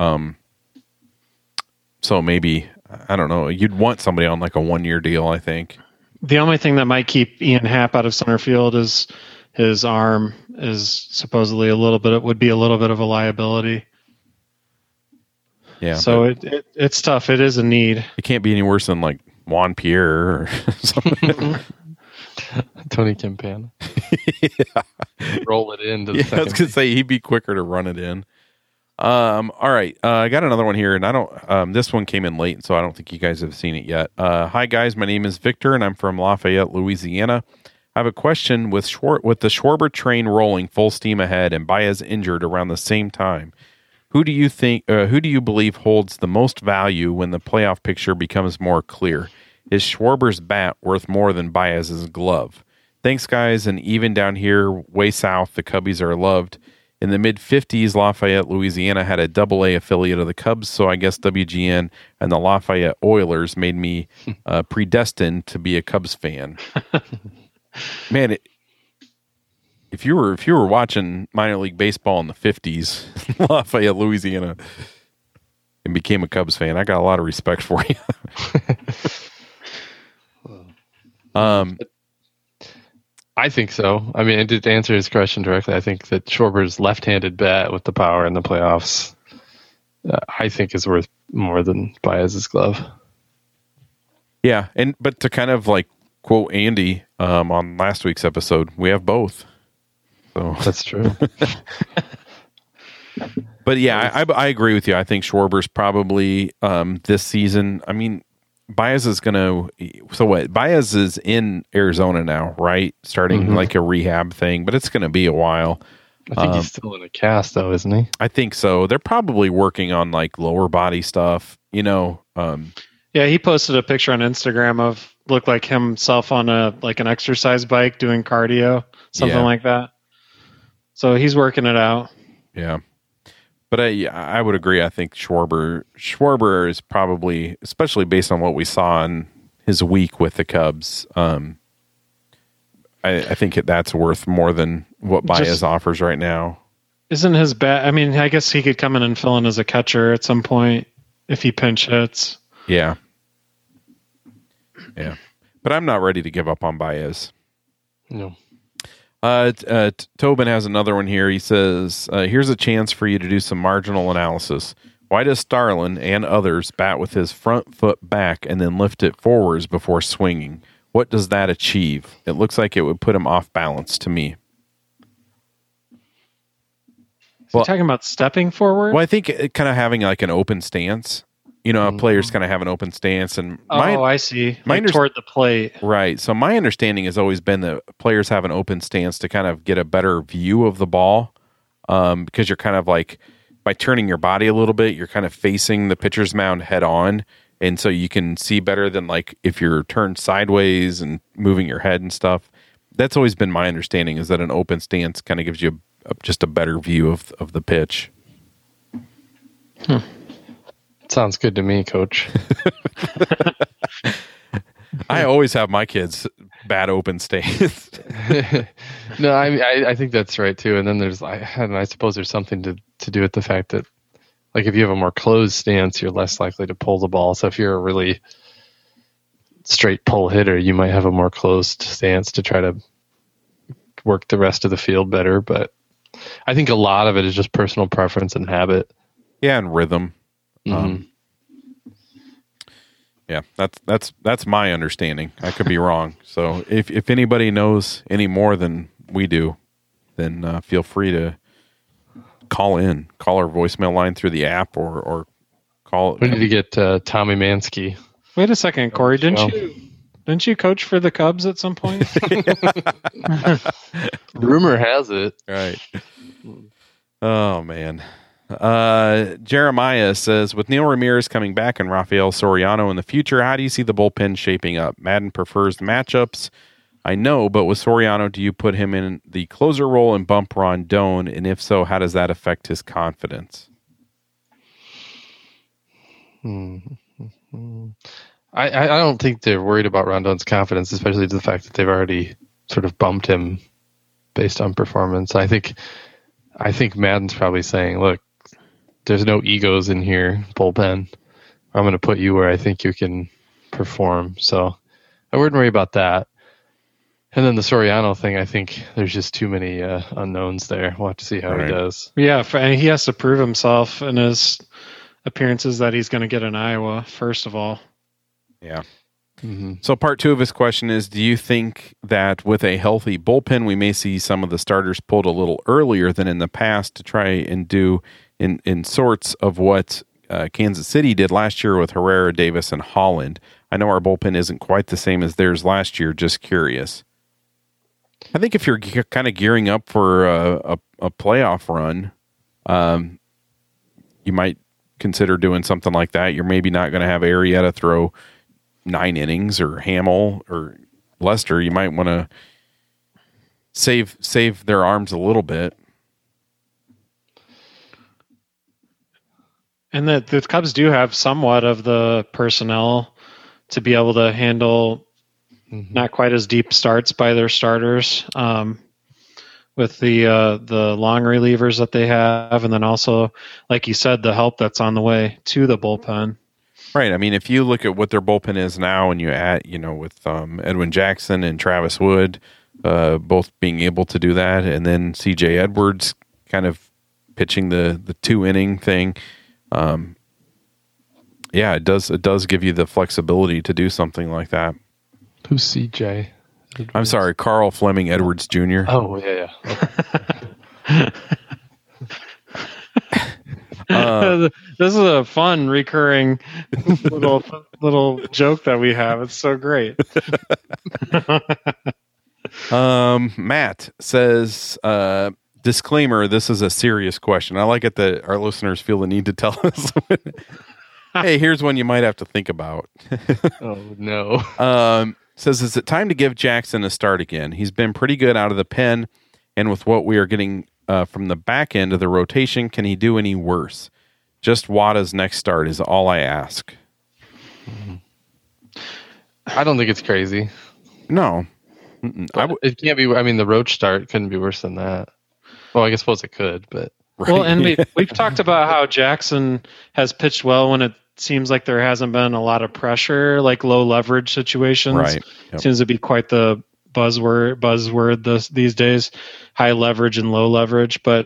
So maybe, I don't know, you'd want somebody on like a 1-year deal, I think.
The only thing that might keep Ian Happ out of center field is his arm is supposedly would be a little bit of a liability.
Yeah.
So it's tough. It is a need.
It can't be any worse than like Juan Pierre or something.
Tony Campana.
Yeah.
Roll it in.
I was going to say he'd be quicker to run it in. All right. I got another one here, and I don't. This one came in late, so I don't think you guys have seen it yet. Hi guys, my name is Victor, and I'm from Lafayette, Louisiana. I have a question with the Schwarber train rolling full steam ahead and Baez injured around the same time. Who do you believe holds the most value when the playoff picture becomes more clear? Is Schwarber's bat worth more than Baez's glove? Thanks, guys. And even down here, way south, the Cubbies are loved. In the mid-'50s, Lafayette, Louisiana had a Double-A affiliate of the Cubs, so I guess WGN and the Lafayette Oilers made me predestined to be a Cubs fan. Man, if you were watching minor league baseball in the 50s, Lafayette, Louisiana, and became a Cubs fan, I got a lot of respect for you.
I think so. I mean, to answer his question directly, I think that Schwarber's left-handed bat with the power in the playoffs, I think is worth more than Baez's glove.
Yeah, but to kind of like quote Andy on last week's episode, we have both. So
that's true.
But yeah, I agree with you. I think Schwarber's probably this season. I mean, Baez is going to. So what? Baez is in Arizona now, right? Starting like a rehab thing, but it's going to be a while.
I think he's still in a cast, though, isn't he?
I think so. They're probably working on like lower body stuff, Yeah,
he posted a picture on Instagram of looked like himself on an exercise bike doing cardio, something like that. So he's working it out.
Yeah. But I would agree. I think Schwarber is probably, especially based on what we saw in his week with the Cubs, I think that's worth more than what Baez offers right now. Isn't
his bat? I mean, I guess he could come in and fill in as a catcher at some point if he pinch hits.
Yeah. Yeah. But I'm not ready to give up on Baez.
No.
Tobin has another one here. He says, here's a chance for you to do some marginal analysis. Why does Starlin and others bat with his front foot back and then lift it forwards before swinging? What does that achieve? It looks like it would put him off balance to me.
You're talking about stepping forward?
Well, I think kind of having like an open stance. Players kind of have an open stance, and
I see. Toward the plate,
right? So my understanding has always been that players have an open stance to kind of get a better view of the ball, because you're kind of like by turning your body a little bit, you're kind of facing the pitcher's mound head on, and so you can see better than like if you're turned sideways and moving your head and stuff. That's always been my understanding, is that an open stance kind of gives you just a better view of the pitch.
Sounds good to me, Coach.
I always have my kids bad open stance.
No, I think that's right too. And then I suppose there's something to do with the fact that, like, if you have a more closed stance, you're less likely to pull the ball. So if you're a really straight pull hitter, you might have a more closed stance to try to work the rest of the field better. But I think a lot of it is just personal preference and habit.
Yeah, and rhythm.
Mm-hmm.
Yeah, that's my understanding. I could be wrong. So if anybody knows any more than we do, then feel free to call our voicemail line through the app or call.
We need to get Tommy Mansky.
Wait a second, Corey. Didn't you coach for the Cubs at some point?
Rumor has it.
Right. Oh man. Jeremiah says, with Neil Ramirez coming back and Rafael Soriano in the future, how do you see the bullpen shaping up? Madden prefers the matchups, I know, but with Soriano, do you put him in the closer role and bump Rondon? And if so, how does that affect his confidence?
I don't think they're worried about Rondon's confidence, especially to the fact that they've already sort of bumped him based on performance. I think Madden's probably saying, look, there's no egos in here, bullpen. I'm going to put you where I think you can perform. So I wouldn't worry about that. And then the Soriano thing, I think there's just too many unknowns there. We'll have to see how he does.
Yeah, and he has to prove himself in his appearances that he's going to get in Iowa, first of all.
Yeah.
Mm-hmm.
So part 2 of his question is, do you think that with a healthy bullpen, we may see some of the starters pulled a little earlier than in the past to try and do in sorts of what Kansas City did last year with Herrera, Davis, and Holland? I know our bullpen isn't quite the same as theirs last year. Just curious. I think if you're kind of gearing up for a playoff run, you might consider doing something like that. You're maybe not going to have Arrieta throw 9 innings, or Hamill or Lester. You might want to save their arms a little bit.
And the Cubs do have somewhat of the personnel to be able to handle not quite as deep starts by their starters, with the long relievers that they have, and then also, like you said, the help that's on the way to the bullpen.
Right. I mean, if you look at what their bullpen is now, and you add, with Edwin Jackson and Travis Wood, both being able to do that, and then C.J. Edwards kind of pitching the 2-inning thing. Yeah, it does give you the flexibility to do something like that.
Who's C.J.? Edwards?
I'm sorry, Carl Fleming Edwards Jr.
Oh, yeah.
This is a fun recurring little joke that we have. It's so great.
Matt says, disclaimer, this is a serious question. I like it that our listeners feel the need to tell us. Hey, here's one you might have to think about.
Oh, no.
Says, is it time to give Jackson a start again? He's been pretty good out of the pen, and with what we are getting from the back end of the rotation, can he do any worse? Just Wada's next start is all I ask.
I don't think it's crazy.
No.
It can't be. I mean, the Roach start couldn't be worse than that. Well, I suppose it could, but...
Right.
Well, and we've talked about how Jackson has pitched well when it seems like there hasn't been a lot of pressure, like low leverage situations.
Right. Yep.
Seems to be quite the buzzword these days, high leverage and low leverage. But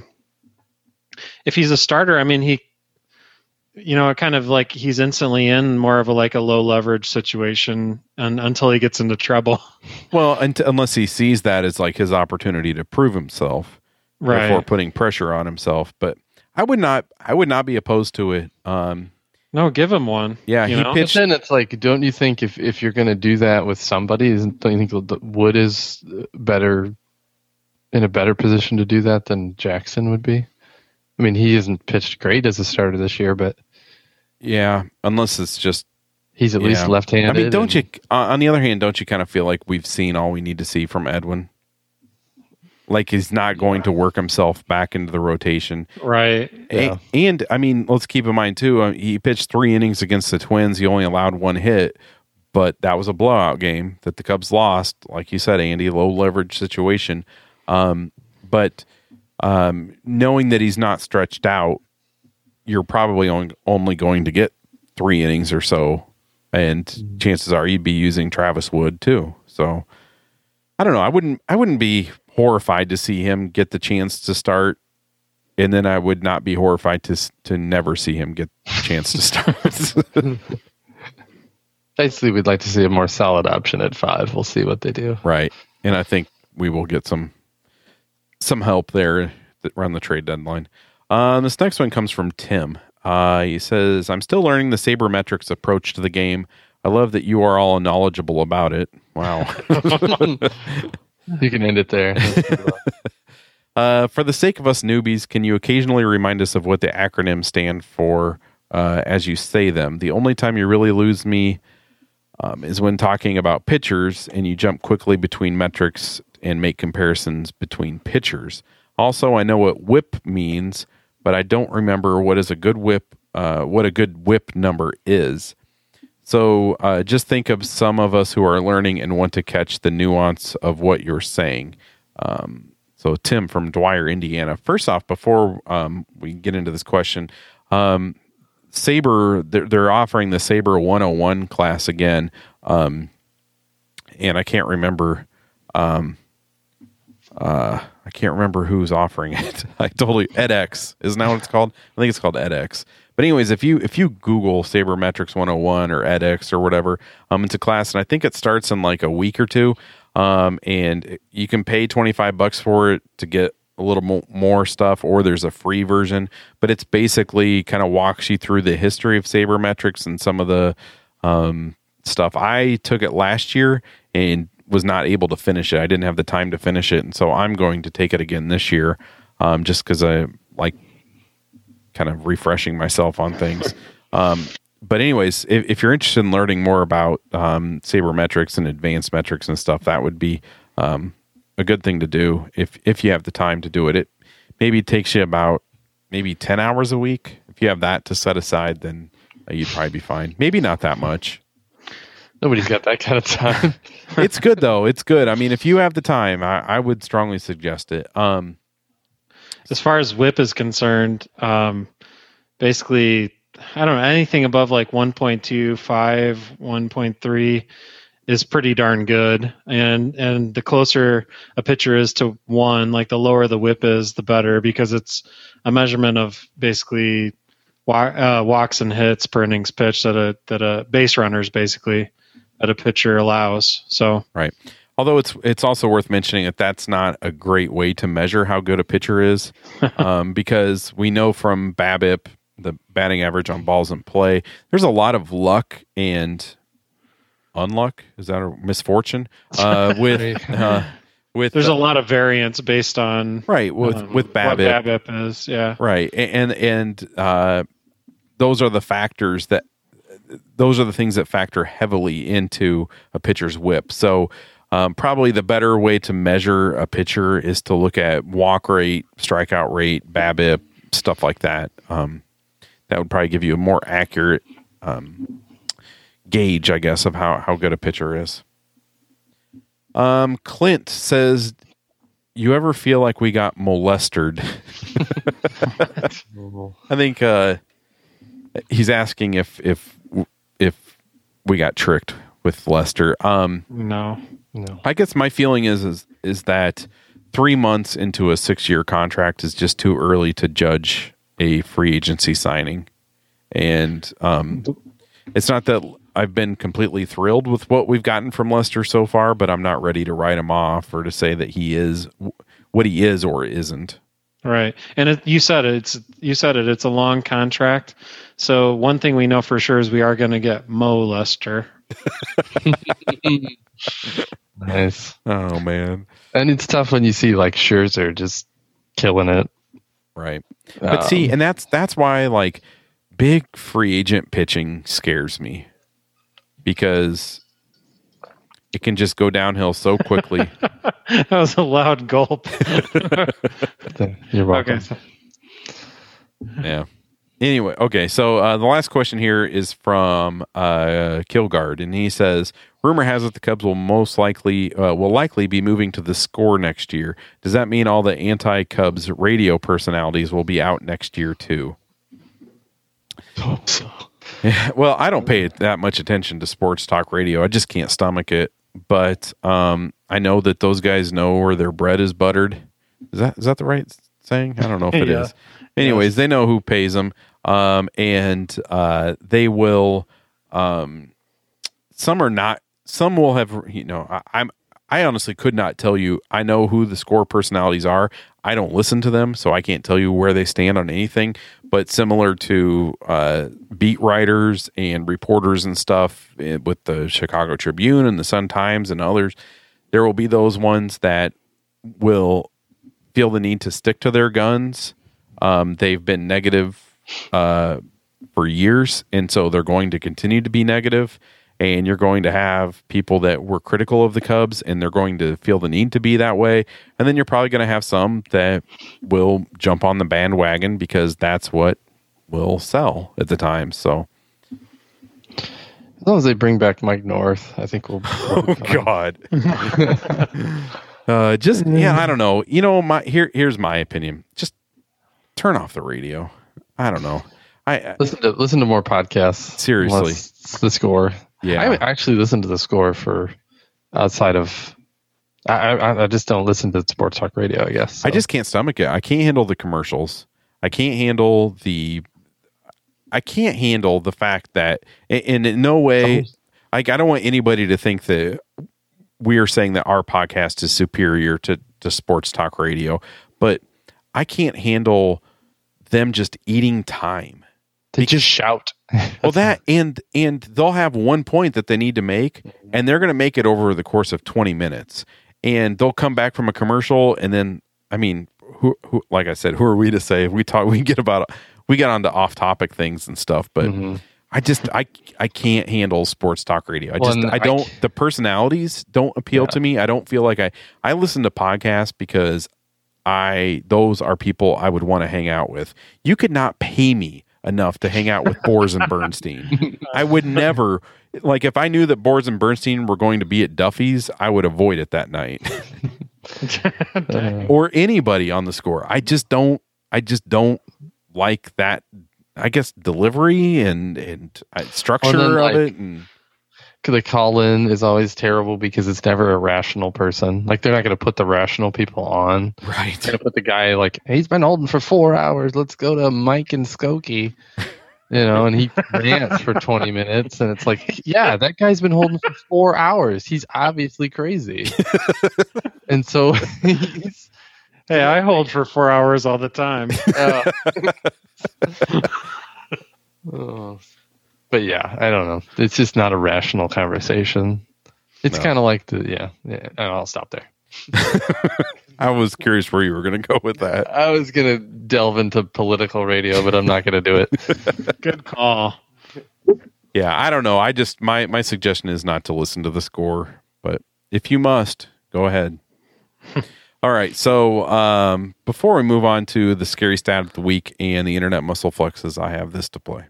if he's a starter, I mean, he, kind of like he's instantly in more of a low leverage situation until he gets into trouble.
Well, unless he sees that as like his opportunity to prove himself.
Right.
before putting pressure on himself. But I would not be opposed to it.
No, give him one.
Yeah,
you
he
know?
pitched.
But then it's like, don't you think if you're going to do that with somebody, don't you think Wood is better in a better position to do that than Jackson would be? I mean, he hasn't pitched great as a starter this year, but
Yeah, unless it's just.
he's at least
Yeah.
left-handed.
I mean, don't you? On the other hand, don't you kind of feel like we've seen all we need to see from Edwin? Like he's not going to work himself back into the rotation.
Right.
Yeah.
And I mean, let's keep in mind too. He pitched 3 innings against the Twins. He only allowed 1 hit, but that was a blowout game that the Cubs lost. Like you said, Andy, low leverage situation. But knowing that he's not stretched out, you're probably only going to get 3 innings or so, and chances are you'd be using Travis Wood too. So I don't know. I wouldn't be horrified to see him get the chance to start, and then I would not be horrified to never see him get the chance to start.
Basically, we'd like to see a more solid option at 5. We'll see what they do.
Right. And I think we will get some help there around the trade deadline. This next one comes from Tim. He says, I'm still learning the sabermetrics approach to the game. I love that you are all knowledgeable about it. Wow.
You can end it there.
For the sake of us newbies, can you occasionally remind us of what the acronyms stand for as you say them? The only time you really lose me is when talking about pitchers and you jump quickly between metrics and make comparisons between pitchers. Also, I know what whip means, but I don't remember what is a good whip, what a good whip number is. So just think of some of us who are learning and want to catch the nuance of what you're saying. So Tim from Dwyer, Indiana. First off, before we get into this question, Sabre, they're offering the Sabre 101 class again. And I can't remember who's offering it. I totally edX, isn't that what it's called? I think it's called edX. But anyways, if you Google Sabermetrics 101 or edX or whatever, it's a class, and I think it starts in like a week or two. And you can pay $25 for it to get a little more stuff, or there's a free version. But it's basically kind of walks you through the history of sabermetrics and some of the stuff. I took it last year and was not able to finish it. I didn't have the time to finish it, and so I'm going to take it again this year, just because I like kind of refreshing myself on things. But anyways, if you're interested in learning more about sabermetrics and advanced metrics and stuff, that would be a good thing to do if you have the time to do it. It maybe takes you about 10 hours a week. If you have that to set aside, then you'd probably be fine. Maybe not that much.
Nobody's got that kind of time.
It's good though. It's good. I mean, if you have the time, I would strongly suggest it.
As far as whip is concerned, basically, I don't know, anything above like 1.25, 1.3 is pretty darn good. And the closer a pitcher is to 1, like the lower the whip is, the better, because it's a measurement of basically walks and hits per innings pitched that a base runners basically that a pitcher allows. So
right. Although it's also worth mentioning that that's not a great way to measure how good a pitcher is, because we know from BABIP, the batting average on balls in play, there's a lot of luck and unluck. Is that a misfortune? With
there's a lot of variance based on
right with BABIP.
What BABIP is, yeah.
Right, and those are the factors those are the things that factor heavily into a pitcher's whip. So probably the better way to measure a pitcher is to look at walk rate, strikeout rate, BABIP, stuff like that. That would probably give you a more accurate gauge, I guess, of how good a pitcher is. Clint says, you ever feel like we got molested? I think he's asking if we got tricked with Lester.
No.
I guess my feeling is that 3 months into a 6-year contract is just too early to judge a free agency signing. And it's not that I've been completely thrilled with what we've gotten from Lester so far, but I'm not ready to write him off or to say that he is what he is or isn't.
Right. And you said it. It's a long contract. So one thing we know for sure is we are going to get Mo Lester.
Nice.
Oh man.
And it's tough when you see like Scherzer just killing it.
Right. But see, and that's why like big free agent pitching scares me, because it can just go downhill so quickly.
That was a loud gulp.
You're welcome.
Okay.
Yeah. Anyway, okay. So the last question here is from Kilgard, and he says, "Rumor has it the Cubs will likely be moving to the Score next year. Does that mean all the anti-Cubs radio personalities will be out next year too?"
Hope so.
Yeah, well, I don't pay that much attention to sports talk radio. I just can't stomach it. But I know that those guys know where their bread is buttered. Is that the right saying? I don't know if it is. Anyways, They know who pays them, and they will. Some are not. Some will have. I honestly could not tell you. I know who the Score personalities are. I don't listen to them, so I can't tell you where they stand on anything. But similar to beat writers and reporters and stuff with the Chicago Tribune and the Sun-Times and others, there will be those ones that will feel the need to stick to their guns. They've been negative for years, and so they're going to continue to be negative. And you're going to have people that were critical of the Cubs, and they're going to feel the need to be that way. And then you're probably going to have some that will jump on the bandwagon because that's what will sell at the time. So,
as long as they bring back Mike North, I think we'll be fine.
God. I don't know. Here's my opinion. Just turn off the radio. I don't know. I
listen to more podcasts.
Seriously.
The Score.
Yeah.
I actually listen to the Score for outside of. I just don't listen to sports talk radio, I guess. So.
I just can't stomach it. I can't handle the commercials. I can't handle the fact that, and in no way, I don't want anybody to think that we are saying that our podcast is superior to sports talk radio, but I can't handle them just eating time.
They just shout.
Well, that and they'll have one point that they need to make, and they're going to make it over the course of 20 minutes, and they'll come back from a commercial, and then who like I said, who are we to say? We get onto off-topic things and stuff, but I can't handle sports talk radio. The personalities don't appeal to me. I don't feel like I listen to podcasts because those are people I would want to hang out with. You could not pay me enough to hang out with Boers and Bernstein. I would never, like, if I knew that Boers and Bernstein were going to be at Duffy's, I would avoid it that night. Or anybody on the Score. I just don't like that, I guess, delivery and structure of it. And
the call-in is always terrible because it's never a rational person. Like, they're not going to put the rational people on.
Right.
They're going to put the guy like, he's been holding for 4 hours. Let's go to Mike and Skokie. And he rants for 20 minutes. And it's like, yeah, that guy's been holding for 4 hours. He's obviously crazy. And so he's...
Hey, I hold for 4 hours all the time.
But yeah, I don't know. It's just not a rational conversation. It's kind of like I'll stop there.
I was curious where you were going to go with that.
I was going to delve into political radio, but I'm not going to do it.
Good call.
Yeah, I don't know. My suggestion is not to listen to the Score, but if you must, go ahead. All right. So before we move on to the scary stat of the week and the internet muscle flexes, I have this to play.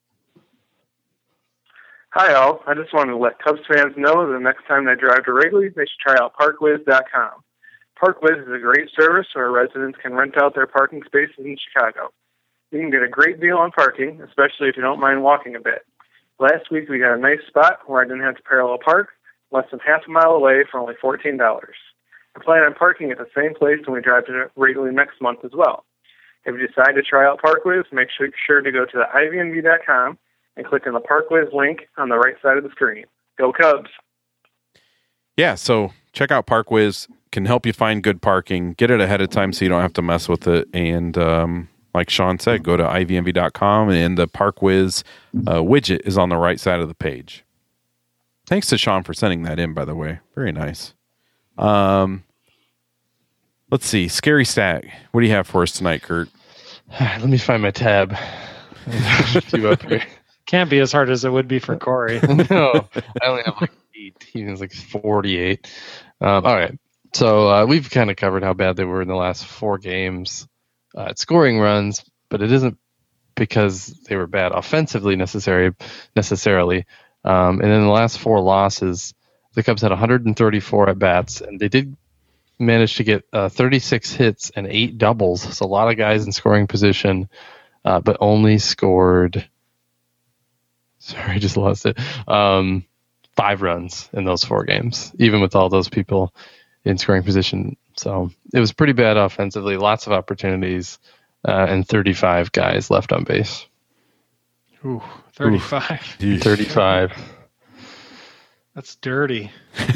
Hi, all. I just wanted to let Cubs fans know that the next time they drive to Wrigley, they should try out ParkWiz.com. ParkWiz is a great service where residents can rent out their parking spaces in Chicago. You can get a great deal on parking, especially if you don't mind walking a bit. Last week, we got a nice spot where I didn't have to parallel park, less than half a mile away for only $14. I plan on parking at the same place when we drive to Wrigley next month as well. If you decide to try out ParkWiz, make sure to go to the ivnv.com and click on the ParkWiz link on the right side of the screen. Go Cubs!
Yeah, so check out ParkWiz. can help you find good parking. Get it ahead of time so you don't have to mess with it. And like Sean said, go to ivmv.com, and the ParkWiz widget is on the right side of the page. Thanks to Sean for sending that in, by the way. Very nice. Let's see. Scary Stat. What do you have for us tonight, Kurt?
Let me find my tab. Two up here.
Can't be as hard as it would be for Corey.
No, I only have like 8. He has like 48. All right. So we've kind of covered how bad they were in the last 4 games at scoring runs, but it isn't because they were bad offensively necessarily. And in the last 4 losses, the Cubs had 134 at bats, and they did manage to get 36 hits and 8 doubles. So a lot of guys in scoring position, but only scored. Sorry, I just lost it. 5 runs in those 4 games, even with all those people in scoring position. So it was pretty bad offensively, lots of opportunities, and 35 guys left on base.
Ooh, 35.
35.
That's dirty.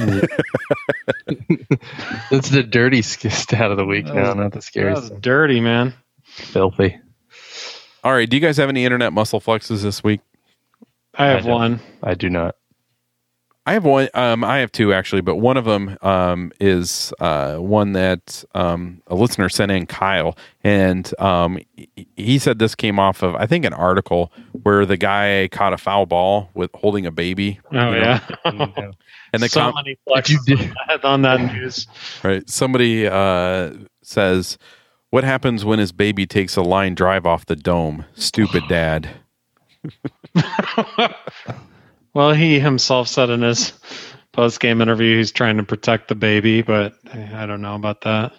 That's the dirty stat of the week now, not the scary
That was
stuff.
dirty, man.
Filthy.
All right. Do you guys have any internet muscle flexes this week?
I have one.
I do not.
I have one. I have 2 actually, but one of them is one that a listener sent in, Kyle, and he said this came off of, I think, an article where the guy caught a foul ball with holding a baby.
Oh, yeah.
And the
So many flexes on that news.
right. Somebody says, "What happens when his baby takes a line drive off the dome? Stupid dad."
Well, he himself said in his post-game interview he's trying to protect the baby, but I don't know about that.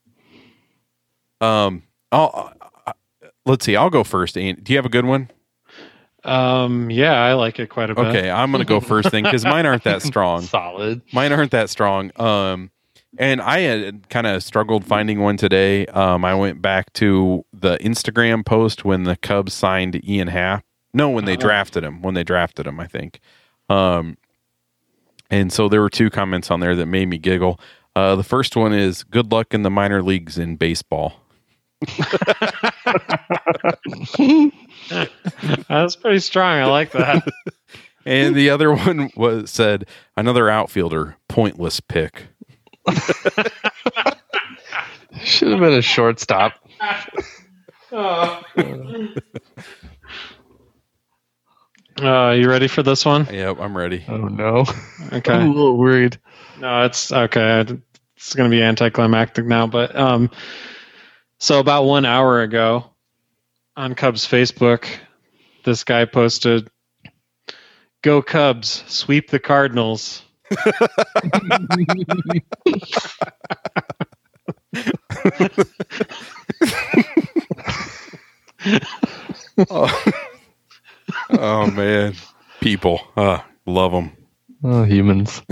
Let's see. I'll go first. Ian, do you have a good one?
Yeah, I like it quite a bit.
Okay, I'm going to go first then because mine aren't that strong.
Solid.
Mine aren't that strong. And I had kind of struggled finding one today. I went back to the Instagram post when the Cubs signed Ian Happ. No, when they drafted him. When they drafted him, I think. And so there were 2 comments on there that made me giggle. The first one is, "Good luck in the minor leagues in baseball."
That's pretty strong. I like that.
And the other one said, "Another outfielder, pointless pick."
Should have been a shortstop.
You ready for this one?
Yep, I'm ready.
Oh, no.
Okay.
I'm a little worried.
No, it's okay. It's going to be anticlimactic now, but so about 1 hour ago on Cubs Facebook, this guy posted, "Go Cubs, sweep the Cardinals."
Oh man, people, love them.
Oh, humans.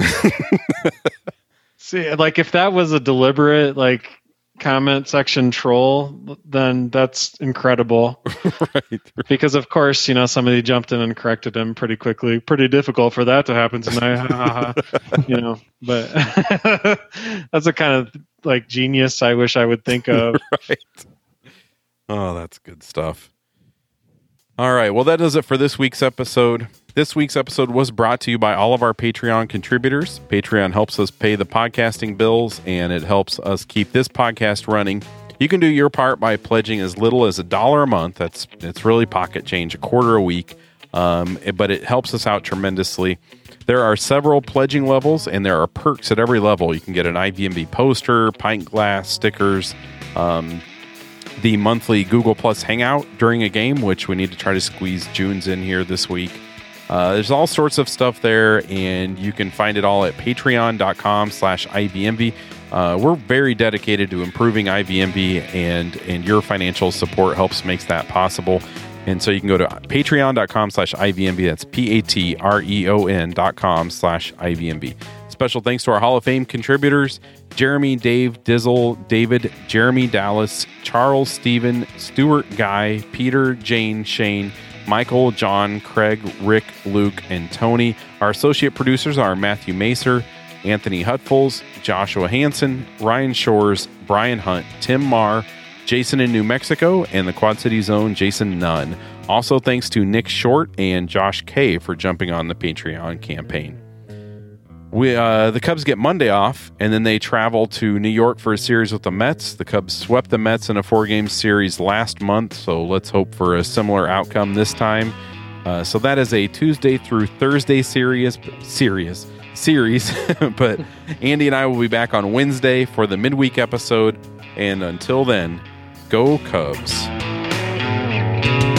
See, like if that was a deliberate comment section troll, then that's incredible.
Right.
Because of course, somebody jumped in and corrected him pretty quickly. Pretty difficult for that to happen tonight. But that's a kind of genius I wish I would think of.
Right. Oh, that's good stuff. All right. Well, that does it for this week's episode. This week's episode was brought to you by all of our Patreon contributors. Patreon helps us pay the podcasting bills, and it helps us keep this podcast running. You can do your part by pledging as little as $1 a month. It's really pocket change, $0.25 a week, but it helps us out tremendously. There are several pledging levels, and there are perks at every level. You can get an IVMV poster, pint glass, stickers, the monthly Google Plus Hangout during a game, which we need to try to squeeze June's in here this week. There's all sorts of stuff there, and you can find it all at patreon.com/IVMV. We're very dedicated to improving IVMV, and your financial support helps makes that possible. And so you can go to patreon.com/IVMV. That's patreon.com/IVMV. Special thanks to our Hall of Fame contributors, Jeremy, Dave, Dizzle, David, Jeremy, Dallas, Charles, Stephen, Stuart, Guy, Peter, Jane, Shane, Michael, John, Craig, Rick, Luke, and Tony. Our associate producers are Matthew Macer, Anthony Hutfuls, Joshua Hansen, Ryan Shores, Brian Hunt, Tim Marr, Jason in New Mexico, and the Quad Cities own Jason Nunn. Also thanks to Nick Short and Josh K for jumping on the Patreon campaign. The Cubs get Monday off, and then they travel to New York for a series with the Mets. The Cubs swept the Mets in a 4-game series last month, so let's hope for a similar outcome this time. So that is a Tuesday through Thursday series. But Andy and I will be back on Wednesday for the midweek episode. And until then, go Cubs.